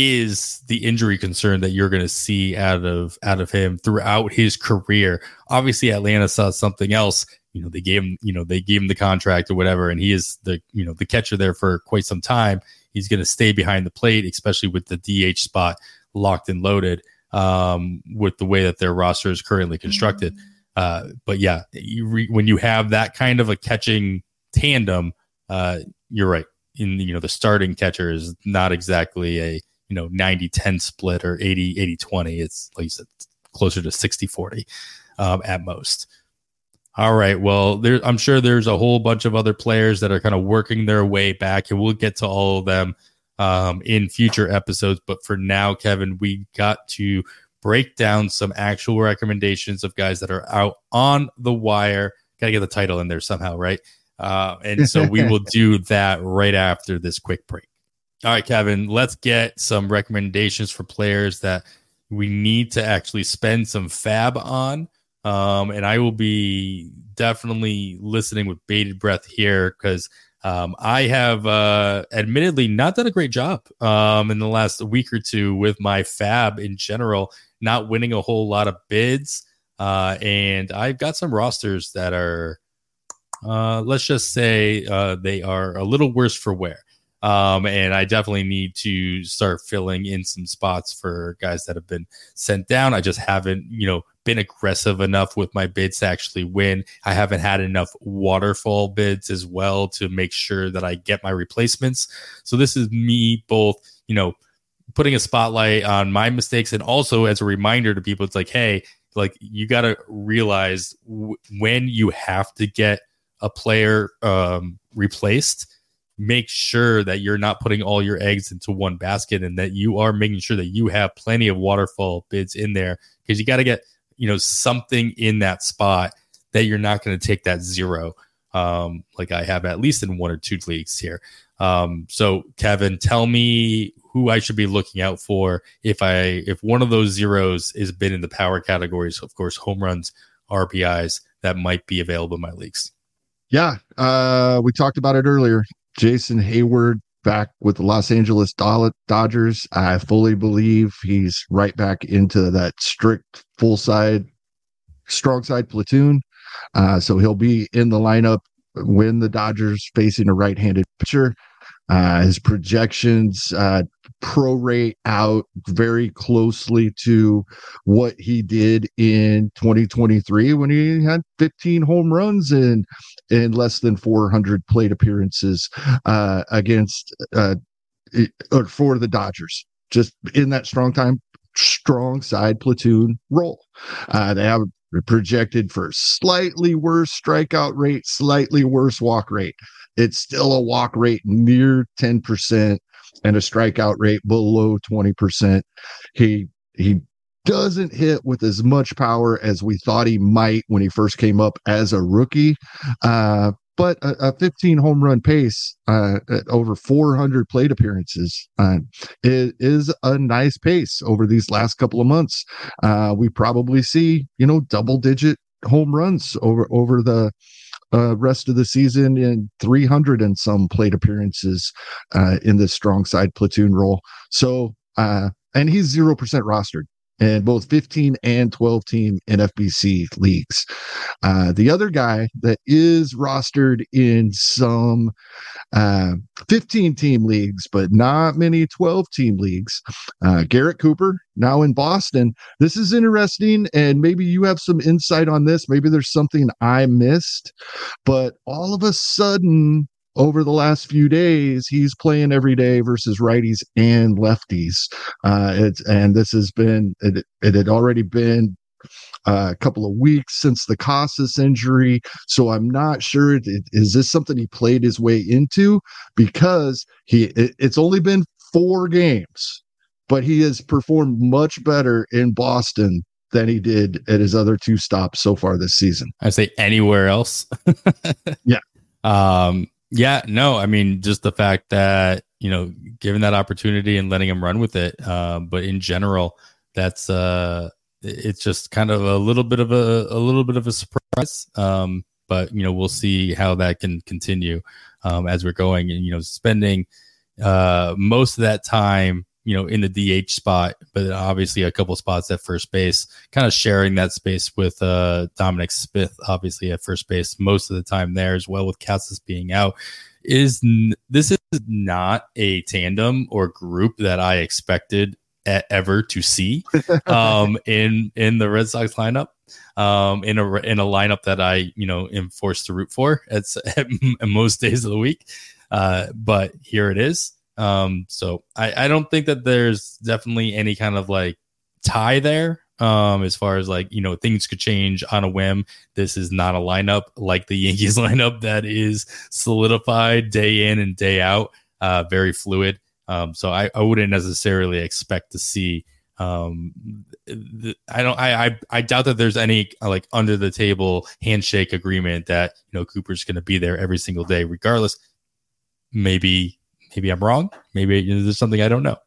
is the injury concern that you're going to see out of out of him throughout his career. Obviously, Atlanta saw something else. You know, they gave him, you know, they gave him the contract or whatever, and he is the, you know, the catcher there for quite some time. He's going to stay behind the plate, especially with the D H spot locked and loaded, um, with the way that their roster is currently constructed. Mm-hmm. Uh, but yeah, you re- when you have that kind of a catching tandem, uh, you're right. In you know the starting catcher is not exactly a you know ninety ten split or eighty eighty twenty. It's like you said, closer to sixty forty um, at most. All right. Well, there, I'm sure there's a whole bunch of other players that are kind of working their way back, and we'll get to all of them um, in future episodes. But for now, Kevin, we got to break down some actual recommendations of guys that are out on the wire. Got to get the title in there somehow, right? Uh, and so we will do that right after this quick break. All right, Kevin, let's get some recommendations for players that we need to actually spend some fab on. Um, and I will be definitely listening with bated breath here because Um, I have uh, admittedly not done a great job um, in the last week or two with my fab in general, not winning a whole lot of bids. Uh, and I've got some rosters that are, uh, let's just say uh, they are a little worse for wear. Um, and I definitely need to start filling in some spots for guys that have been sent down. I just haven't, you know, been aggressive enough with my bids to actually win. I haven't had enough waterfall bids as well to make sure that I get my replacements. So this is me both, you know, putting a spotlight on my mistakes and also as a reminder to people, it's like, hey, like you got to realize w- when you have to get a player um, replaced, make sure that you're not putting all your eggs into one basket and that you are making sure that you have plenty of waterfall bids in there because you got to get, you know, something in that spot that you're not going to take that zero. Um, like I have at least in one or two leagues here. Um, so Kevin, tell me who I should be looking out for if I, if one of those zeros is been in the power categories, of course, home runs, R B Is that might be available in my leagues. Yeah. Uh, we talked about it earlier. Jason Hayward back with the Los Angeles Dodgers. I fully believe he's right back into that strict full side, strong side platoon. Uh, so he'll be in the lineup when the Dodgers facing a right-handed pitcher. Uh, his projections uh, prorate out very closely to what he did in twenty twenty-three when he had fifteen home runs in in less than four hundred plate appearances uh, against uh, or for the Dodgers, just in that strong time, strong side platoon role. Uh, they have projected for slightly worse strikeout rate, slightly worse walk rate. It's still a walk rate near ten percent and a strikeout rate below twenty percent. He, he doesn't hit with as much power as we thought he might when he first came up as a rookie. Uh, But a, a fifteen home run pace uh, at over four hundred plate appearances uh, is, is a nice pace over these last couple of months. Uh, we probably see, you know, double digit home runs over, over the uh, rest of the season in three hundred and some plate appearances uh, in this strong side platoon role. So, uh, and he's zero percent rostered in both fifteen and twelve team N F B C leagues. Uh, the other guy that is rostered in some uh, fifteen team leagues, but not many twelve team leagues, uh, Garrett Cooper, now in Boston. This is interesting, and maybe you have some insight on this. Maybe there's something I missed, but all of a sudden, over the last few days, he's playing every day versus righties and lefties. Uh, it's, and this has been, it, it had already been uh, a couple of weeks since the Casas injury. So I'm not sure, it, is this something he played his way into? Because he, it, it's only been four games, but he has performed much better in Boston than he did at his other two stops so far this season. I say anywhere else. Yeah. Um, Yeah, no, I mean, just the fact that, you know, given that opportunity and letting him run with it. Uh, but in general, that's uh, it's just kind of a little bit of a, a little bit of a surprise. Um, but, you know, we'll see how that can continue um, as we're going and, you know, spending uh, most of that time, you know, in the D H spot, but obviously a couple spots at first base, kind of sharing that space with uh, Dominic Smith, obviously at first base most of the time there as well, with Casas being out. Is n- this is not a tandem or group that I expected e- ever to see um, in in the Red Sox lineup, um, in a in a lineup that I you know am forced to root for at, at most days of the week. Uh, but here it is. Um, so I, I don't think that there's definitely any kind of like tie there. Um, as far as like, you know, things could change on a whim. This is not a lineup like the Yankees lineup that is solidified day in and day out, uh, very fluid. Um, so I, I wouldn't necessarily expect to see, um, the, I don't, I, I, I doubt that there's any like under the table handshake agreement that, you know, Cooper's going to be there every single day, regardless. Maybe, Maybe I'm wrong. Maybe there's something I don't know.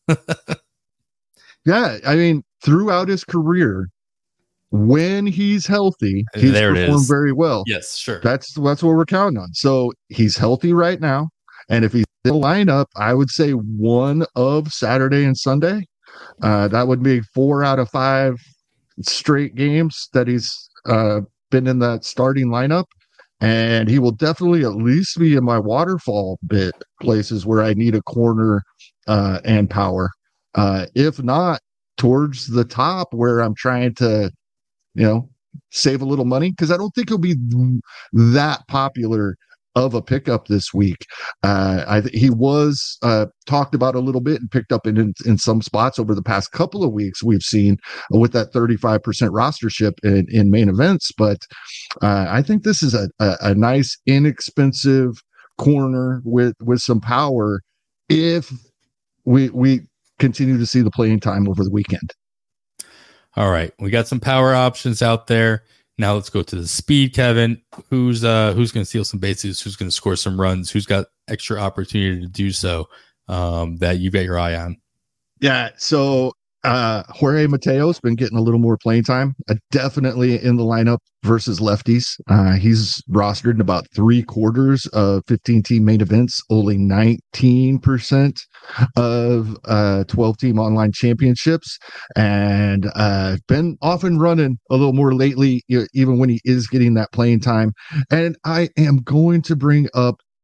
Yeah, I mean, throughout his career, when he's healthy, he's there performed very well. Yes, sure. That's that's what we're counting on. So he's healthy right now, and if he's in the lineup, I would say one of Saturday and Sunday. Uh, that would be four out of five straight games that he's uh, been in that starting lineup. And he will definitely at least be in my waterfall bit places where I need a corner uh, and power. Uh, if not, towards the top where I'm trying to, you know, save a little money, because I don't think he'll be that popular of a pickup this week. Uh, I th- he was uh, talked about a little bit and picked up in, in in some spots over the past couple of weeks. We've seen with that thirty-five percent rostership in, in main events, but uh, I think this is a, a a nice inexpensive corner with with some power if we we continue to see the playing time over the weekend. All right, we got some power options out there. Now let's go to the speed, Kevin. Who's uh who's going to steal some bases? Who's going to score some runs? Who's got extra opportunity to do so um, that you've got your eye on? Yeah, so uh, Jorge Mateo's been getting a little more playing time. Uh, definitely in the lineup versus lefties. Uh, he's rostered in about three quarters of fifteen team main events, only nineteen percent of uh, twelve team online championships, and uh, been off and running a little more lately, even when he is getting that playing time. And I am going to bring up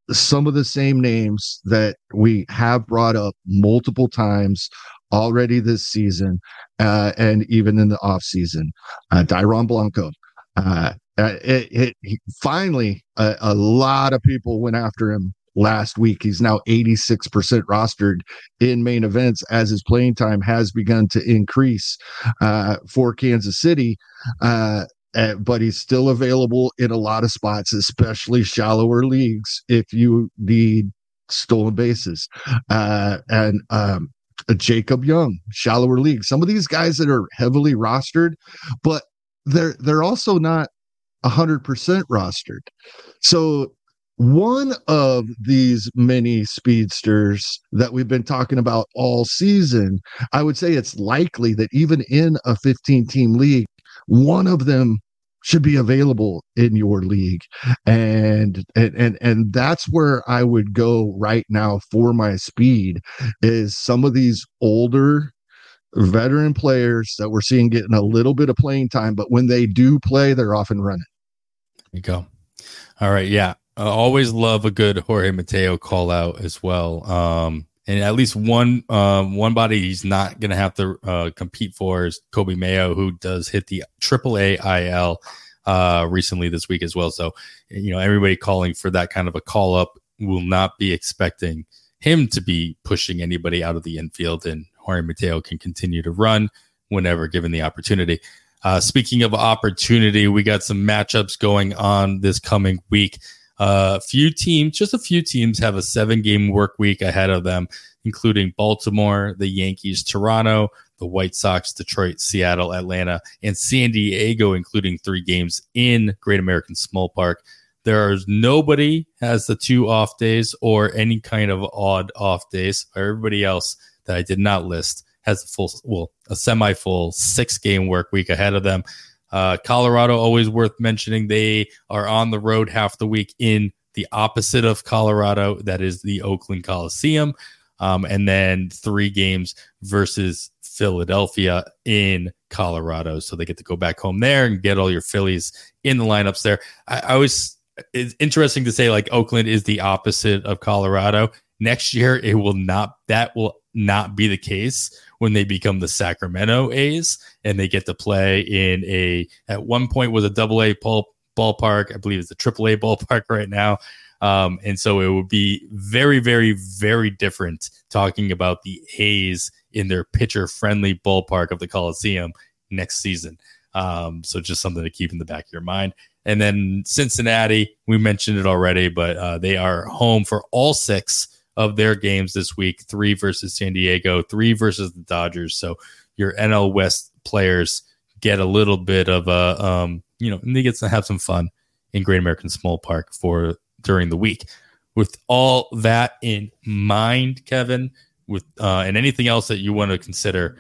some of the same names that we have brought up multiple times already this season, uh, and even in the offseason. Uh, Dairon Blanco. Uh, it, it, he, finally, a, a lot of people went after him last week. He's now eighty-six percent rostered in main events as his playing time has begun to increase uh, for Kansas City. Uh, uh, but he's still available in a lot of spots, especially shallower leagues if you need stolen bases. Uh, and um, Jacob Young, shallower leagues. Some of these guys that are heavily rostered, but they're they're also not one hundred percent rostered. So one of these many speedsters that we've been talking about all season, I would say it's likely that even in a fifteen-team league, one of them should be available in your league. And, and, and, and that's where I would go right now for my speed, is some of these older veteran players that we're seeing getting a little bit of playing time, but when they do play, they're off and running. There you go. All right. Yeah. I always love a good Jorge Mateo call out as well. Um, and at least one um, one body he's not going to have to uh, compete for is Kobe Mayo, who does hit the triple A I L uh, recently this week as well. So, you know, everybody calling for that kind of a call up will not be expecting him to be pushing anybody out of the infield, and Jorge Mateo can continue to run whenever given the opportunity. Uh, speaking of opportunity, we got some matchups going on this coming week. A uh, few teams, just a few teams have a seven game work week ahead of them, including Baltimore, the Yankees, Toronto, the White Sox, Detroit, Seattle, Atlanta, and San Diego, including three games in Great American Small Park. There is nobody has the two off days or any kind of odd off days. Everybody else that I did not list has a full, well, a semi-full six-game work week ahead of them. Uh, Colorado, always worth mentioning. They are on the road half the week in the opposite of Colorado. That is the Oakland Coliseum. Um, and then three games versus Philadelphia in Colorado. So they get to go back home there and get all your Phillies in the lineups there. I, I always, it's interesting to say like Oakland is the opposite of Colorado. Next year, it will not, that will not be the case when they become the Sacramento A's and they get to play in a, at one point was a double A ball, ballpark. I believe it's a triple A ballpark right now. Um, and so it would be very, very, very different talking about the A's in their pitcher friendly ballpark of the Coliseum next season. Um, so just something to keep in the back of your mind. And then Cincinnati, we mentioned it already, but uh, they are home for all six of their games this week, three versus San Diego, three versus the Dodgers. So your N L West players get a little bit of a, um, you know, and they get to have some fun in Great American Small Park for during the week. With all that in mind, Kevin, with uh, and anything else that you want to consider,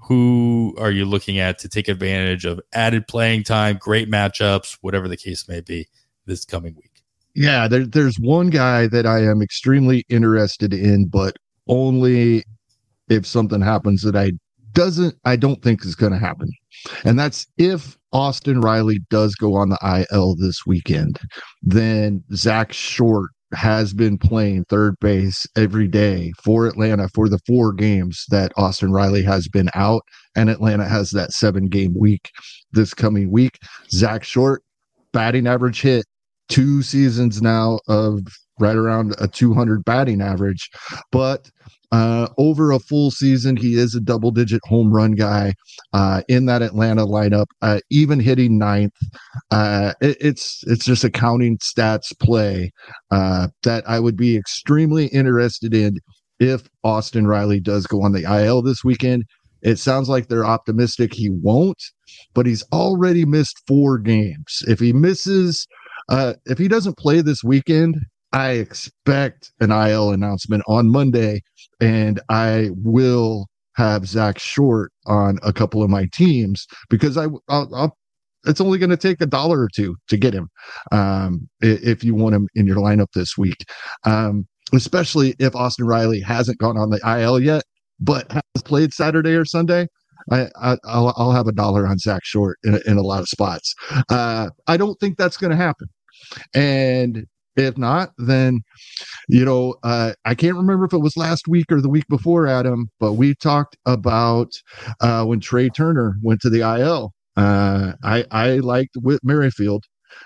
who are you looking at to take advantage of added playing time, great matchups, whatever the case may be this coming week? Yeah, there, there's one guy that I am extremely interested in, but only if something happens that I doesn't, I don't think is going to happen. And that's if Austin Riley does go on the I L this weekend, then Zach Short has been playing third base every day for Atlanta for the four games that Austin Riley has been out, and Atlanta has that seven game week this coming week. Zach Short, batting average hit, two seasons now of right around a two hundred batting average, but uh, over a full season, he is a double digit home run guy uh, in that Atlanta lineup, uh, even hitting ninth. Uh, it, it's, it's just a counting stats play uh, that I would be extremely interested in if Austin Riley does go on the I L this weekend. It sounds like they're optimistic he won't, but he's already missed four games. If he misses, Uh, if he doesn't play this weekend, I expect an I L announcement on Monday, and I will have Zach Short on a couple of my teams because I, I'll, I'll, it's only going to take a dollar or two to get him um, if you want him in your lineup this week, um, especially if Austin Riley hasn't gone on the I L yet, but has played Saturday or Sunday. I, I, I'll, I'll have a dollar on Zach Short in, in a lot of spots. Uh, I don't think that's going to happen. And If not, then, you know, uh, I can't remember if it was last week or the week before, Adam, but we talked about uh, when Trey Turner went to the I L. Uh, I, I liked Whit Merrifield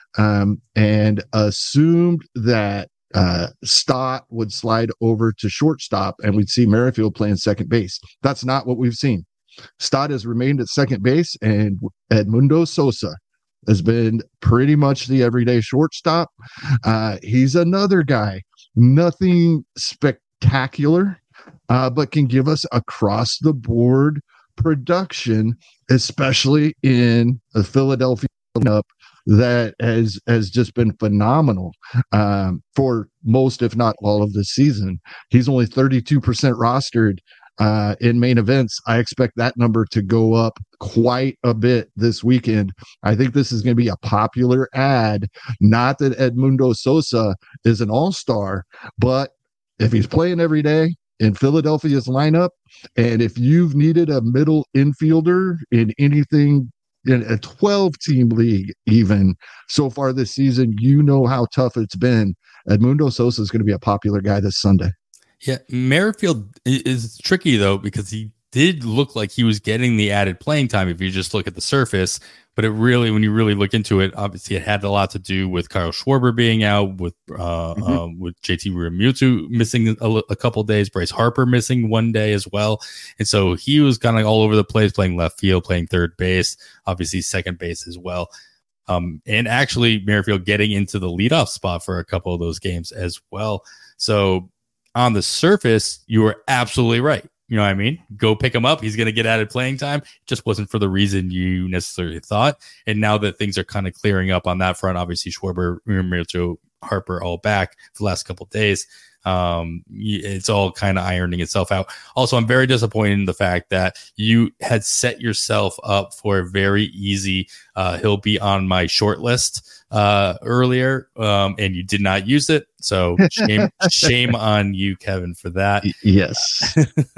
um, and assumed that uh, Stott would slide over to shortstop and we'd see Merrifield playing second base. That's not what we've seen. Stott has remained at second base, and Edmundo Sosa has been pretty much the everyday shortstop. Uh, he's another guy, nothing spectacular, uh, but can give us across the board production, especially in the Philadelphia lineup that has has just been phenomenal um, for most, if not all, of the season. He's only thirty-two percent rostered Uh, in main events. I expect that number to go up quite a bit this weekend. I think this is going to be a popular ad. Not that Edmundo Sosa is an all-star, but if he's playing every day in Philadelphia's lineup, and if you've needed a middle infielder in anything in a twelve-team league, even so far this season, you know how tough it's been. Edmundo Sosa is going to be a popular guy this Sunday. Yeah, Merrifield is tricky, though, because he did look like he was getting the added playing time if you just look at the surface. But it really, when you really look into it, obviously it had a lot to do with Kyle Schwarber being out, with uh, mm-hmm. uh, with J T Realmuto missing a, a couple days, Bryce Harper missing one day as well. And so he was kind of all over the place, playing left field, playing third base, obviously second base as well. Um, and actually Merrifield getting into the leadoff spot for a couple of those games as well. So on the surface, you were absolutely right. You know what I mean? Go pick him up. He's going to get added playing time. It just wasn't for the reason you necessarily thought. And now that things are kind of clearing up on that front, obviously Schwarber, Realmuto, Harper all back for the last couple of days. Um, it's all kind of ironing itself out. Also, I'm very disappointed in the fact that you had set yourself up for a very easy, uh, he'll be on my short list uh, earlier, um, and you did not use it. So shame, shame on you, Kevin, for that. Yes.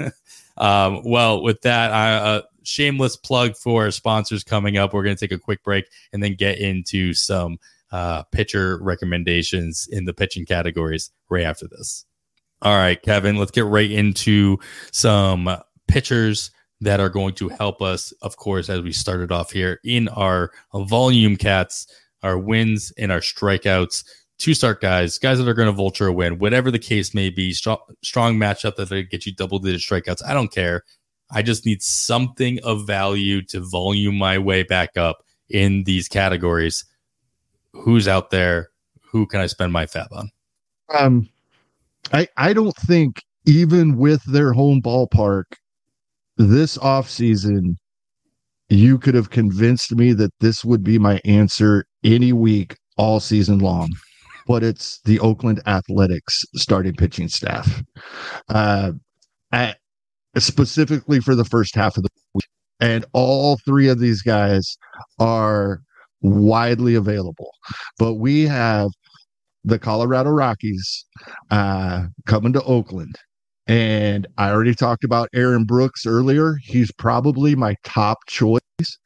um, well, with that, I, uh, shameless plug for our sponsors coming up. We're going to take a quick break and then get into some Uh, pitcher recommendations in the pitching categories right after this. All right, Kevin, let's get right into some pitchers that are going to help us, of course, as we started off here in our volume cats, our wins and our strikeouts. Two start guys, guys that are going to vulture a win, whatever the case may be, strong, strong matchup that they get you double-digit strikeouts. I don't care. I just need something of value to volume my way back up in these categories. Who's out there? Who can I spend my fab on? Um, I I don't think even with their home ballpark this offseason, you could have convinced me that this would be my answer any week all season long. But it's the Oakland Athletics starting pitching staff, uh, at, specifically for the first half of the week, and all three of these guys are widely available. But we have the Colorado Rockies uh, coming to Oakland. And I already talked about Aaron Brooks earlier. He's probably my top choice.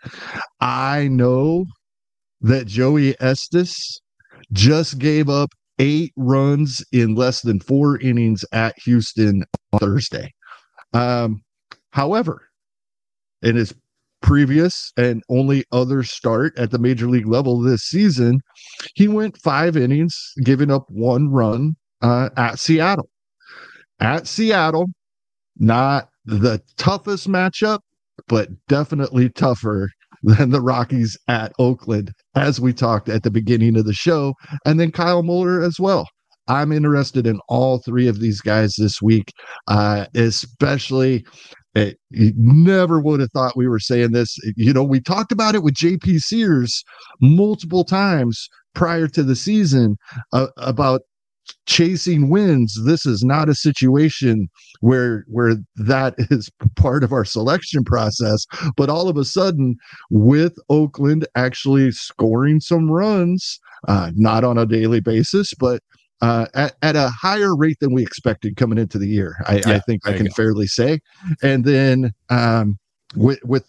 I know that Joey Estes just gave up eight runs in less than four innings at Houston on Thursday. Um, however, in his previous and only other start at the major league level this season, he went five innings, giving up one run uh, at Seattle. At Seattle, not the toughest matchup, but definitely tougher than the Rockies at Oakland, as we talked at the beginning of the show, and then Kyle Muller as well. I'm interested in all three of these guys this week, uh, especially It, you never would have thought we were saying this. You know, we talked about it with J P Sears multiple times prior to the season uh, about chasing wins. This is not a situation where where that is part of our selection process. But all of a sudden, with Oakland actually scoring some runs, uh, not on a daily basis, but Uh, at, at a higher rate than we expected coming into the year, I, yeah, I think I can fairly say. And then um, with with the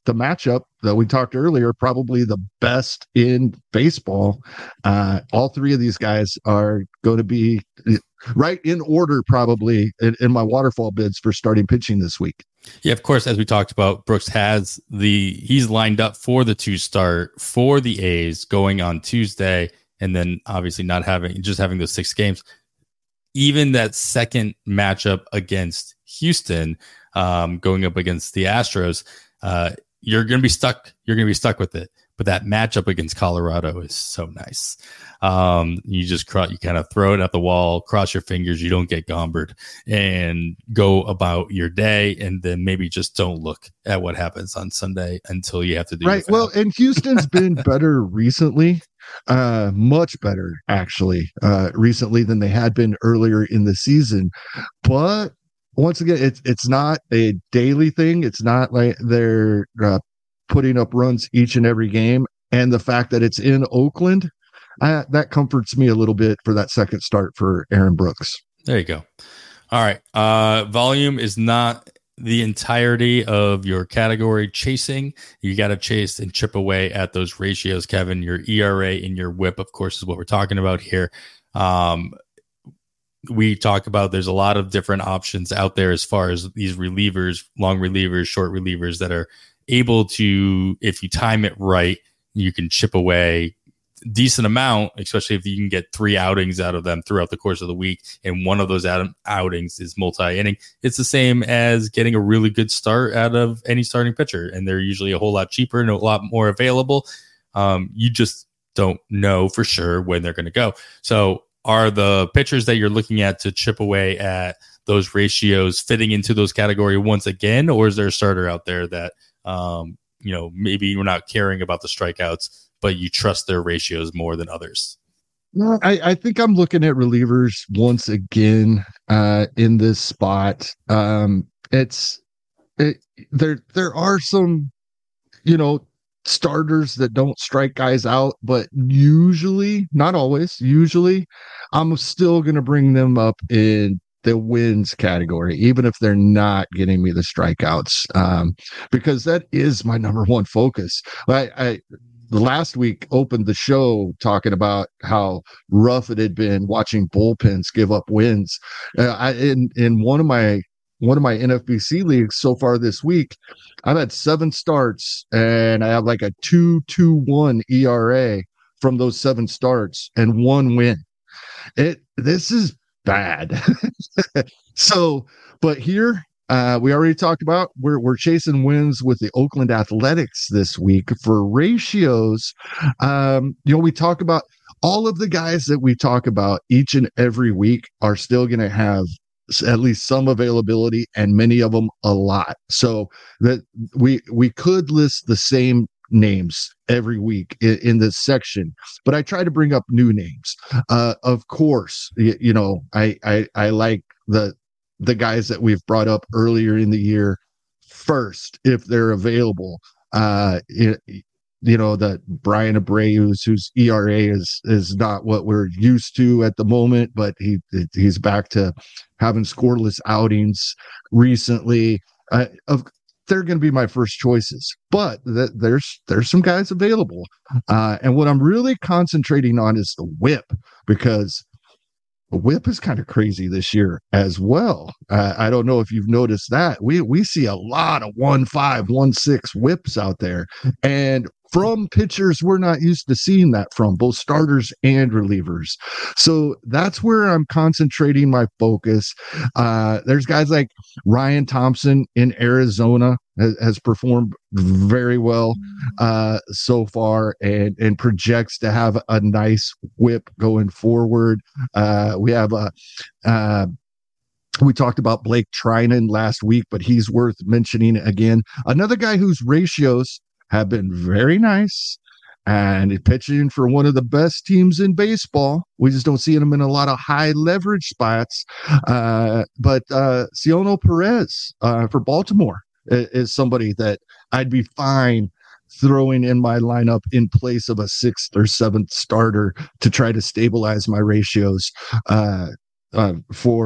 the matchup that we talked earlier, probably the best in baseball. Uh, all three of these guys are going to be right in order, probably in, in my waterfall bids for starting pitching this week. Yeah, of course, as we talked about, Brooks has the he's lined up for the two start for the A's going on Tuesday, and then obviously not having just having those six games. Even that second matchup against Houston, um, going up against the Astros, uh, you're going to be stuck. You're going to be stuck with it. But that matchup against Colorado is so nice. Um, you just cr- you kind of throw it at the wall, cross your fingers, you don't get gombered, and go about your day, and then maybe just don't look at what happens on Sunday until you have to do right. Well, and Houston's been better recently, uh, much better actually, uh, recently than they had been earlier in the season. But once again, it's it's not a daily thing. It's not like they're uh, putting up runs each and every game, and the fact that it's in Oakland, uh, that comforts me a little bit for that second start for Aaron Brooks. There you go. All right. Uh, volume is not the entirety of your category chasing. You got to chase and chip away at those ratios, Kevin. Your E R A and your whip, of course, is what we're talking about here. Um, we talk about there's a lot of different options out there as far as these relievers, long relievers, short relievers that are able to, if you time it right, you can chip away a decent amount, especially if you can get three outings out of them throughout the course of the week. And one of those out- outings is multi-inning. It's the same as getting a really good start out of any starting pitcher. And they're usually a whole lot cheaper and a lot more available. Um, you just don't know for sure when they're going to go. So are the pitchers that you're looking at to chip away at those ratios fitting into those categories once again? Or is there a starter out there that, um, you know, maybe you're not caring about the strikeouts, but you trust their ratios more than others? No, I, I think I'm looking at relievers once again uh, in this spot. Um, it's it, there. There are some, you know, starters that don't strike guys out, but usually, not always, usually I'm still going to bring them up in the wins category, even if they're not getting me the strikeouts, um, because that is my number one focus. I, I last week opened the show talking about how rough it had been watching bullpens give up wins. Uh, I, in in one of my one of my N F B C leagues so far this week, I've had seven starts and I have like a two two one E R A from those seven starts and one win. It this is bad. So, but here uh, we already talked about we're we're chasing wins with the Oakland Athletics this week for ratios. Um, you know, we talk about all of the guys that we talk about each and every week are still going to have at least some availability, and many of them a lot. So that we we could list the same names every week in, in this section, but I try to bring up new names. Uh, of course, you, you know, I, I I like the the guys that we've brought up earlier in the year first if they're available. Uh, it, you know, the Brian Abreu's, whose E R A is is not what we're used to at the moment, but he he's back to having scoreless outings recently. Uh, of they're going to be my first choices, but th- there's there's some guys available, uh, and what I'm really concentrating on is the whip, because the whip is kind of crazy this year as well. Uh, I don't know if you've noticed that we we see a lot of one five, one six whips out there, and from pitchers we're not used to seeing that from, both starters and relievers. So that's where I'm concentrating my focus. Uh, there's guys like Ryan Thompson in Arizona has, has performed very well uh, so far, and, and projects to have a nice whip going forward. Uh, we have a, uh, we talked about Blake Trinan last week, but he's worth mentioning again. Another guy whose ratios have been very nice and pitching for one of the best teams in baseball. We just don't see him in a lot of high leverage spots. Uh, but uh, Cionel Perez uh, for Baltimore is, is somebody that I'd be fine throwing in my lineup in place of a sixth or seventh starter to try to stabilize my ratios uh, uh, for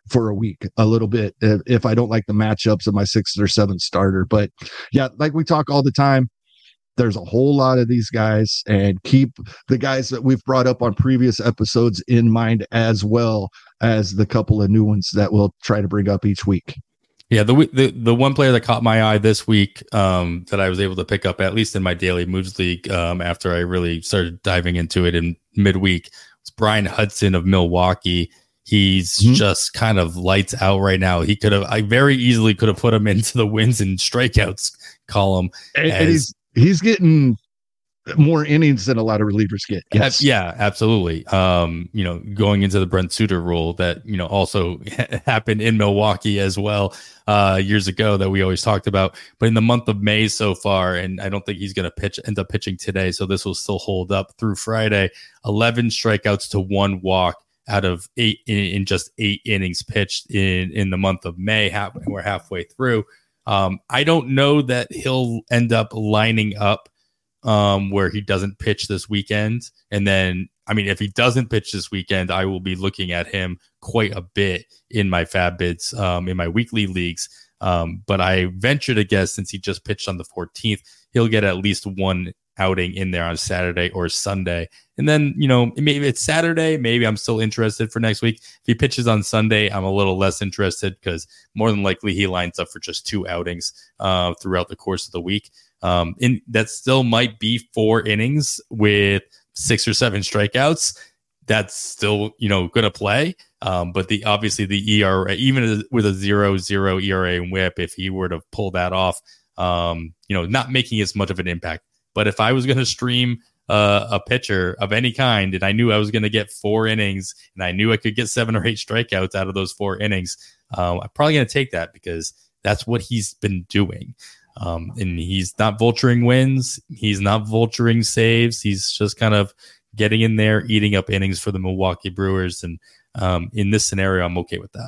for a week a little bit if, if I don't like the matchups of my sixth or seventh starter. But yeah, like we talk all the time, there's a whole lot of these guys, and keep the guys that we've brought up on previous episodes in mind, as well as the couple of new ones that we'll try to bring up each week. Yeah, the the the one player that caught my eye this week um, that I was able to pick up, at least in my daily moves league, um, after I really started diving into it in midweek, was Brian Hudson of Milwaukee. He's mm-hmm. just kind of lights out right now. He could have, I very easily could have put him into the wins and strikeouts column. And, as, and he's he's getting more innings than a lot of relievers get. Yes. Yeah, absolutely. Um, you know, going into the Brent Suter rule that, you know, also happened in Milwaukee as well uh, years ago that we always talked about. But in the month of May so far, and I don't think he's going to pitch, end up pitching today, so this will still hold up through Friday, eleven strikeouts to one walk out of eight in, in just eight innings pitched in, in the month of May. Half, we're halfway through. Um, I don't know that he'll end up lining up Um, where he doesn't pitch this weekend. And then, I mean, if he doesn't pitch this weekend, I will be looking at him quite a bit in my fab bids, um, in my weekly leagues. Um, but I venture to guess, since he just pitched on the fourteenth, he'll get at least one outing in there on Saturday or Sunday. And then, you know, maybe it's Saturday, maybe I'm still interested for next week. If he pitches on Sunday, I'm a little less interested, because more than likely he lines up for just two outings uh, throughout the course of the week. Um, in that still might be four innings with six or seven strikeouts. That's still, you know, going to play. Um, but the obviously the E R A, even with a zero zero E R A and whip, if he were to pull that off, um, you know, not making as much of an impact. But if I was going to stream uh, a pitcher of any kind, and I knew I was going to get four innings, and I knew I could get seven or eight strikeouts out of those four innings, um, I'm probably going to take that, because that's what he's been doing. Um, and he's not vulturing wins. He's not vulturing saves. He's just kind of getting in there, eating up innings for the Milwaukee Brewers. And um, in this scenario, I'm okay with that.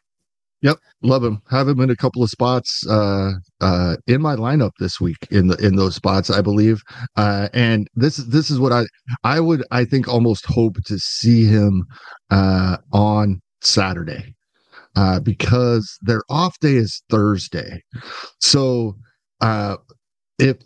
Yep, love him. Have him in a couple of spots uh, uh, in my lineup this week. In the in those spots, I believe. Uh, and this this is what I I would I think almost hope to see him uh, on Saturday, uh, because their off day is Thursday. So. Uh, if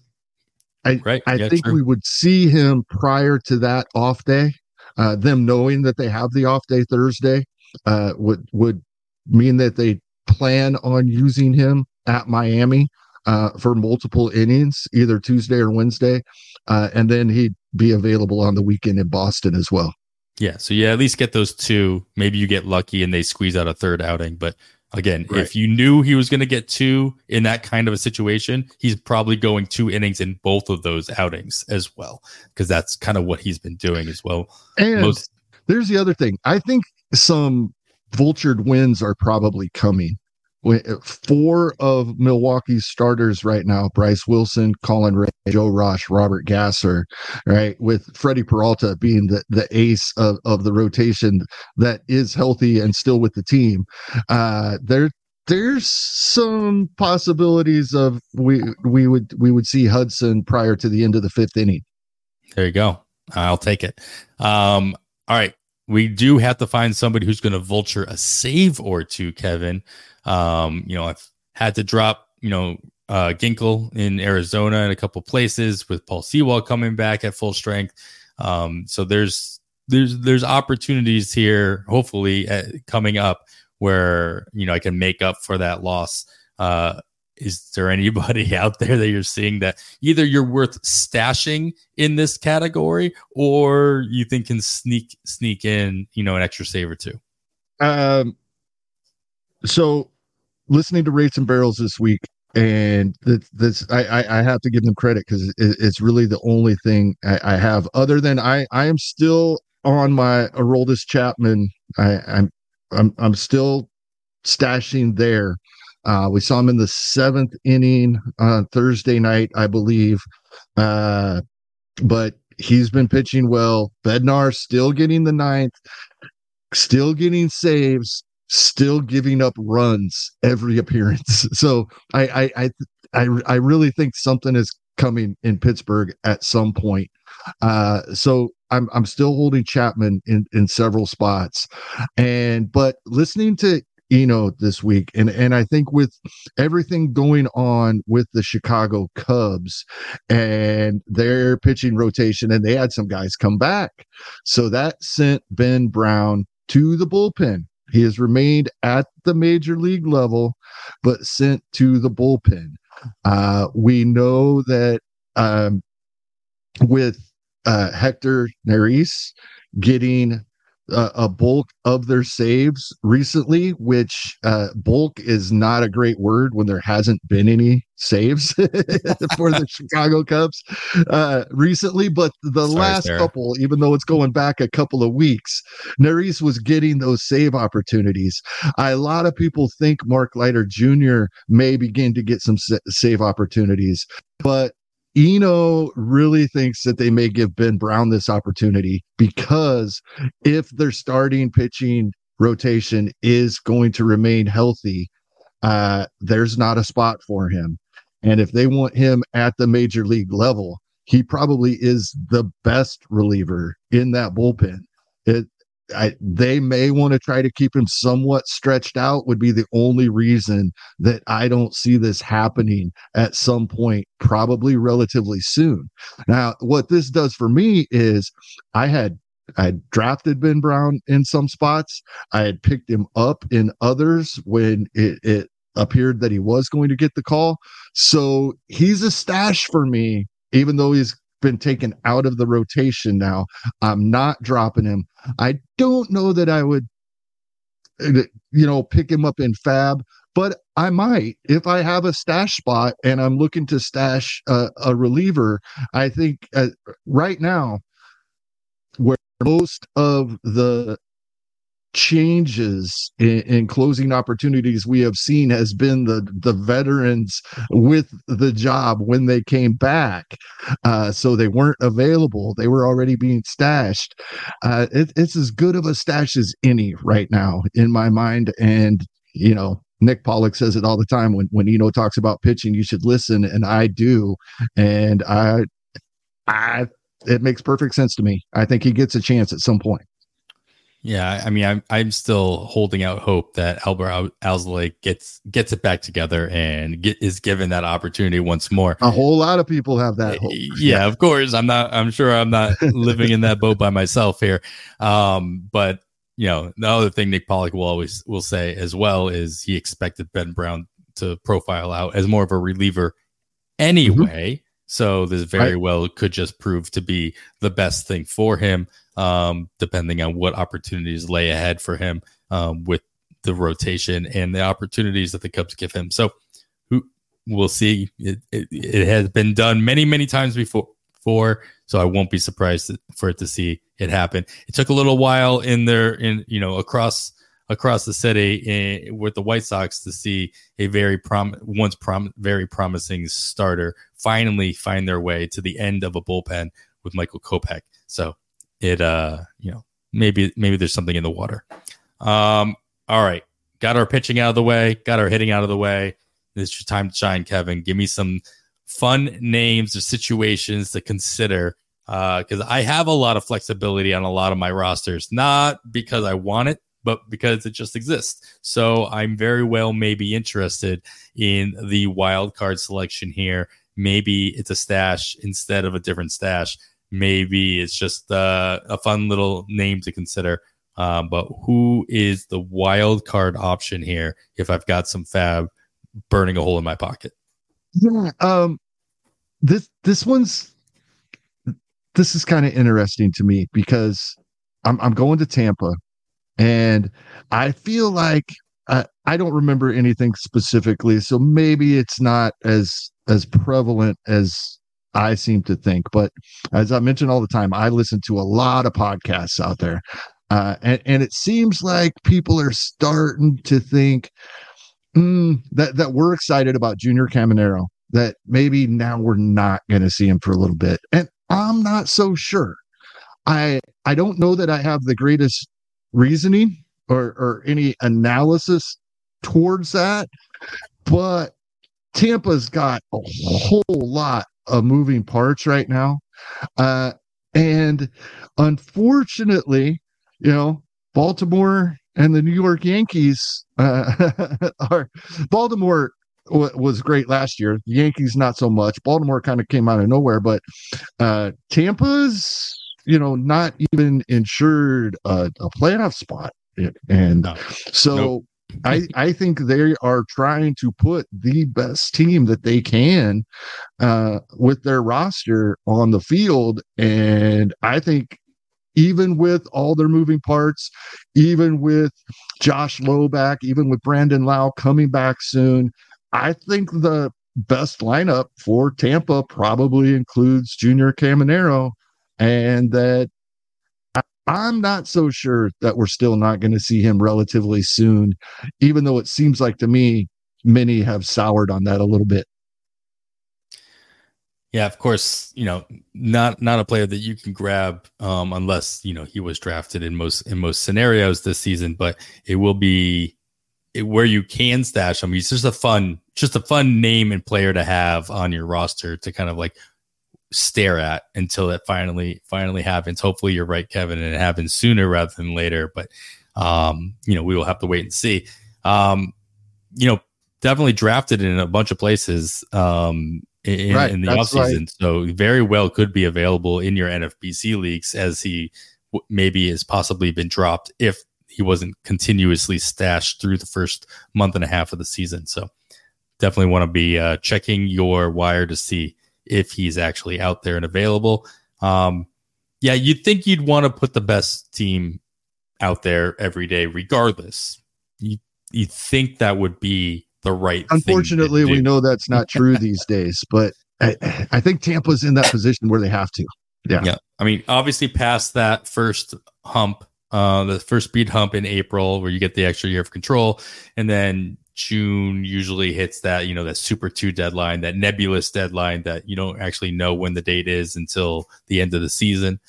I, right. I yeah, think true. we would see him prior to that off day, uh, them knowing that they have the off day Thursday, uh, would, would mean that they plan on using him at Miami, uh, for multiple innings, either Tuesday or Wednesday. Uh, and then he'd be available on the weekend in Boston as well. Yeah. So you at least get those two. Maybe you get lucky and they squeeze out a third outing, but again, right. If you knew he was going to get two in that kind of a situation, he's probably going two innings in both of those outings as well, because that's kind of what he's been doing as well. And Most- there's the other thing. I think some vultured wins are probably coming. Four of Milwaukee's starters right now: Bryce Wilson, Colin Ray, Joe Ross, Robert Gasser, right? With Freddie Peralta being the, the ace of, of the rotation that is healthy and still with the team. Uh, there, there's some possibilities of we we would we would see Hudson prior to the end of the fifth inning. There you go. I'll take it. Um, all right. We do have to find somebody who's going to vulture a save or two, Kevin. Um, you know, I've had to drop, you know, uh, Ginkel in Arizona in a couple places with Paul Sewald coming back at full strength. Um, so there's there's there's opportunities here, hopefully, uh, coming up where, you know, I can make up for that loss. Uh, is there anybody out there that you're seeing that either you're worth stashing in this category, or you think can sneak sneak in, you know, an extra save or two? Um. So, listening to Rates and Barrels this week, and this, this I, I I have to give them credit, because it, it's really the only thing I, I have other than I I am still on my Aroldis Chapman. I, I'm I'm I'm still stashing there. Uh, we saw him in the seventh inning on Thursday night, I believe. Uh, but he's been pitching well. Bednar still getting the ninth, still getting saves, still giving up runs every appearance. So I I I I, I really think something is coming in Pittsburgh at some point. Uh, so I'm I'm still holding Chapman in in several spots, and but listening to Eno this week. And and I think with everything going on with the Chicago Cubs and their pitching rotation, and they had some guys come back. So that sent Ben Brown to the bullpen. He has remained at the major league level, but sent to the bullpen. Uh, we know that um, with uh, Hector Neris getting uh, a bulk of their saves recently, which uh, bulk is not a great word when there hasn't been any saves for the Chicago Cubs uh, recently, but the Sorry, last Sarah. couple, even though it's going back a couple of weeks, Neris was getting those save opportunities. A lot of people think Mark Leiter Junior may begin to get some sa- save opportunities, but Eno really thinks that they may give Ben Brown this opportunity, because if their starting pitching rotation is going to remain healthy, uh, there's not a spot for him. And if they want him at the major league level, he probably is the best reliever in that bullpen. It, I, they may want to try to keep him somewhat stretched out, would be the only reason that I don't see this happening at some point, probably relatively soon. Now, what this does for me is I had I had drafted Ben Brown in some spots. I had picked him up in others when it, it appeared that he was going to get the call. So he's a stash for me, even though he's been taken out of the rotation now. I'm not dropping him. I don't know that I would, you know, pick him up in Fab, but I might if I have a stash spot and I'm looking to stash a, a reliever. I think uh, right now, where most of the changes in, in closing opportunities we have seen has been the the veterans with the job when they came back, uh so they weren't available, they were already being stashed. uh it, it's as good of a stash as any right now in my mind. And you know, Nick Pollock says it all the time, when when Eno talks about pitching, you should listen, and I do. And I I it makes perfect sense to me. I think he gets a chance at some point. Yeah, I mean, I'm I'm still holding out hope that Albert Alzolay gets gets it back together and get, is given that opportunity once more. A whole lot of people have that hope. Yeah, of course. I'm not. I'm sure I'm not living in that boat by myself here. Um, but you know, the other thing Nick Pollock will always will say as well is he expected Ben Brown to profile out as more of a reliever anyway. Mm-hmm. So this very right. well could just prove to be the best thing for him. Um, depending on what opportunities lay ahead for him um, with the rotation and the opportunities that the Cubs give him. So who we'll see. It, it, it has been done many, many times before, before, so I won't be surprised for it to see it happen. It took a little while in there, in you know, across across the city in, with the White Sox to see a very prom once prom very promising starter finally find their way to the end of a bullpen with Michael Kopech. So. It, uh, you know, maybe, maybe there's something in the water. Um, all right. Got our pitching out of the way, got our hitting out of the way. It's your time to shine, Kevin. Give me some fun names or situations to consider. Uh, cause I have a lot of flexibility on a lot of my rosters, not because I want it, but because it just exists. So I'm very well maybe interested in the wild card selection here. Maybe it's a stash instead of a different stash. Maybe it's just uh, a fun little name to consider. Um, but who is the wild card option here if I've got some fab burning a hole in my pocket? Yeah, um, this this one's this is kind of interesting to me because I'm I'm going to Tampa, and I feel like uh, I don't remember anything specifically, so maybe it's not as as prevalent as I seem to think. But as I mentioned all the time, I listen to a lot of podcasts out there. Uh, and, and it seems like people are starting to think mm, that, that we're excited about Junior Caminero, that maybe now we're not going to see him for a little bit. And I'm not so sure. I I don't know that I have the greatest reasoning or, or any analysis towards that, but Tampa's got a whole lot of moving parts right now. Uh, and unfortunately, you know, Baltimore and the New York Yankees uh, are Baltimore w- was great last year. The Yankees not so much. Baltimore kind of came out of nowhere, but uh, Tampa's you know not even insured a, a playoff spot, and No. so. Nope. I, I think they are trying to put the best team that they can uh, with their roster on the field. And I think even with all their moving parts, even with Josh Lowe back, even with Brandon Lau coming back soon, I think the best lineup for Tampa probably includes Junior Caminero, and that I'm not so sure that we're still not going to see him relatively soon, even though it seems like to me, many have soured on that a little bit. Yeah, of course, you know, not not a player that you can grab um, unless, you know, he was drafted in most in most scenarios this season, but it will be it, where you can stash him. He's just a fun, just a fun name and player to have on your roster to kind of like stare at until it finally finally happens. Hopefully you're right, Kevin, and it happens sooner rather than later, but um you know, we will have to wait and see. Um you know, definitely drafted in a bunch of places um in, right, in the offseason, right. So very well could be available in your N F B C leagues, as he w- maybe has possibly been dropped if he wasn't continuously stashed through the first month and a half of the season. So definitely want to be uh checking your wire to see if he's actually out there and available. Um, yeah, you'd think you'd want to put the best team out there every day, regardless. You you think that would be the right Unfortunately, thing to do. We know that's not true these days, but I, I think Tampa's in that position where they have to. Yeah. Yeah. I mean, obviously past that first hump, uh, the first speed hump in April, where you get the extra year of control, and then June usually hits that, you know, that Super two deadline, that nebulous deadline that you don't actually know when the date is until the end of the season.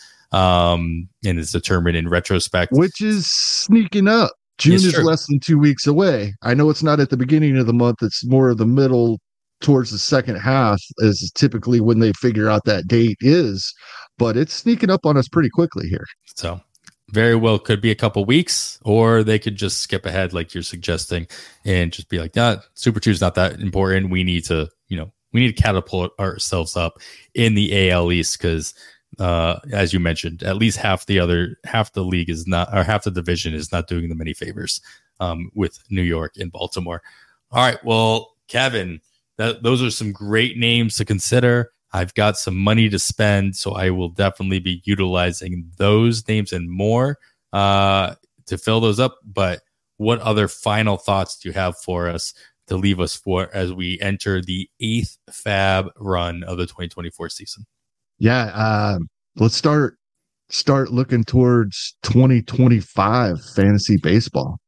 Um, and it's determined in retrospect. Which is sneaking up. June It's is true. less than two weeks away. I know it's not at the beginning of the month. It's more of the middle towards the second half is typically when they figure out that date is, but it's sneaking up on us pretty quickly here. So very well could be a couple weeks, or they could just skip ahead like you're suggesting and just be like, nah, Super two is not that important. We need to, you know, we need to catapult ourselves up in the A L East because, uh, as you mentioned, at least half the other half the league is not, or half the division is not doing them any favors um, with New York and Baltimore. All right, well, Kevin, that, those are some great names to consider. I've got some money to spend, so I will definitely be utilizing those names and more uh, to fill those up. But what other final thoughts do you have for us to leave us for as we enter the eighth Fab run of the twenty twenty-four season? Yeah, uh, let's start start looking towards twenty twenty-five fantasy baseball.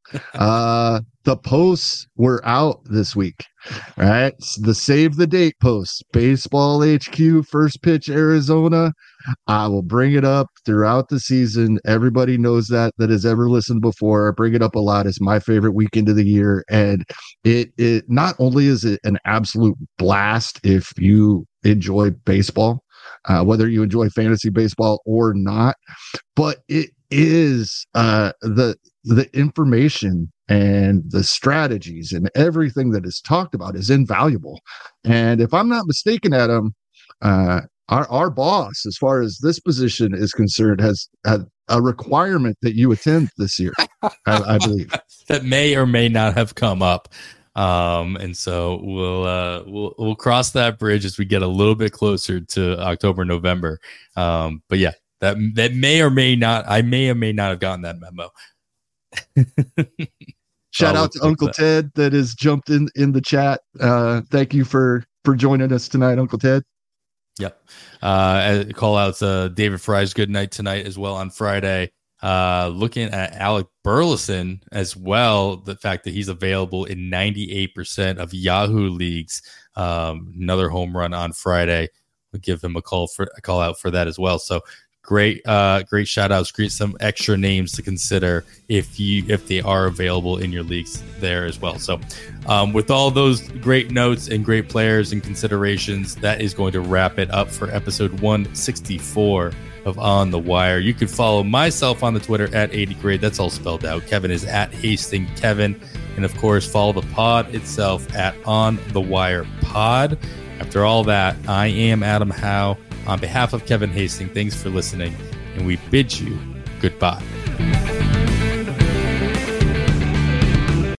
Uh, the posts were out this week. All right. The save the date posts, Baseball H Q, first pitch, Arizona. I will bring it up throughout the season. Everybody knows that, that has ever listened before. I bring it up a lot. It's my favorite weekend of the year. And it, it not only is it an absolute blast if you enjoy baseball, uh, whether you enjoy fantasy baseball or not, but it is uh, the, the information and the strategies and everything that is talked about is invaluable. And if I'm not mistaken, Adam, uh, our, our boss, as far as this position is concerned, has had a requirement that you attend this year, I, I believe. That may or may not have come up. Um, and so we'll, uh, we'll, we'll cross that bridge as we get a little bit closer to October, November. Um, but yeah, that, that may or may not, I may or may not have gotten that memo. Shout out to Uncle that. Ted that has jumped in in the chat. Uh, thank you for for joining us tonight, Uncle Ted. Yep. Uh, call out uh, David Fry's good night tonight as well on Friday. Uh, looking at Alec Burleson as well, the fact that he's available in ninety-eight percent of Yahoo leagues. Um, another home run on Friday. We'll give him a call for a call out for that as well. So great, uh, great shout outs, great some extra names to consider if you if they are available in your leagues there as well. So, um, with all those great notes and great players and considerations, that is going to wrap it up for episode one sixty-four of On the Wire. You can follow myself on the Twitter at eighty grade. That's all spelled out. Kevin is at Hasting Kevin. And of course, follow the pod itself at On the Wire Pod. After all that, I am Adam Howe. On behalf of Kevin Hastings, thanks for listening, and we bid you goodbye.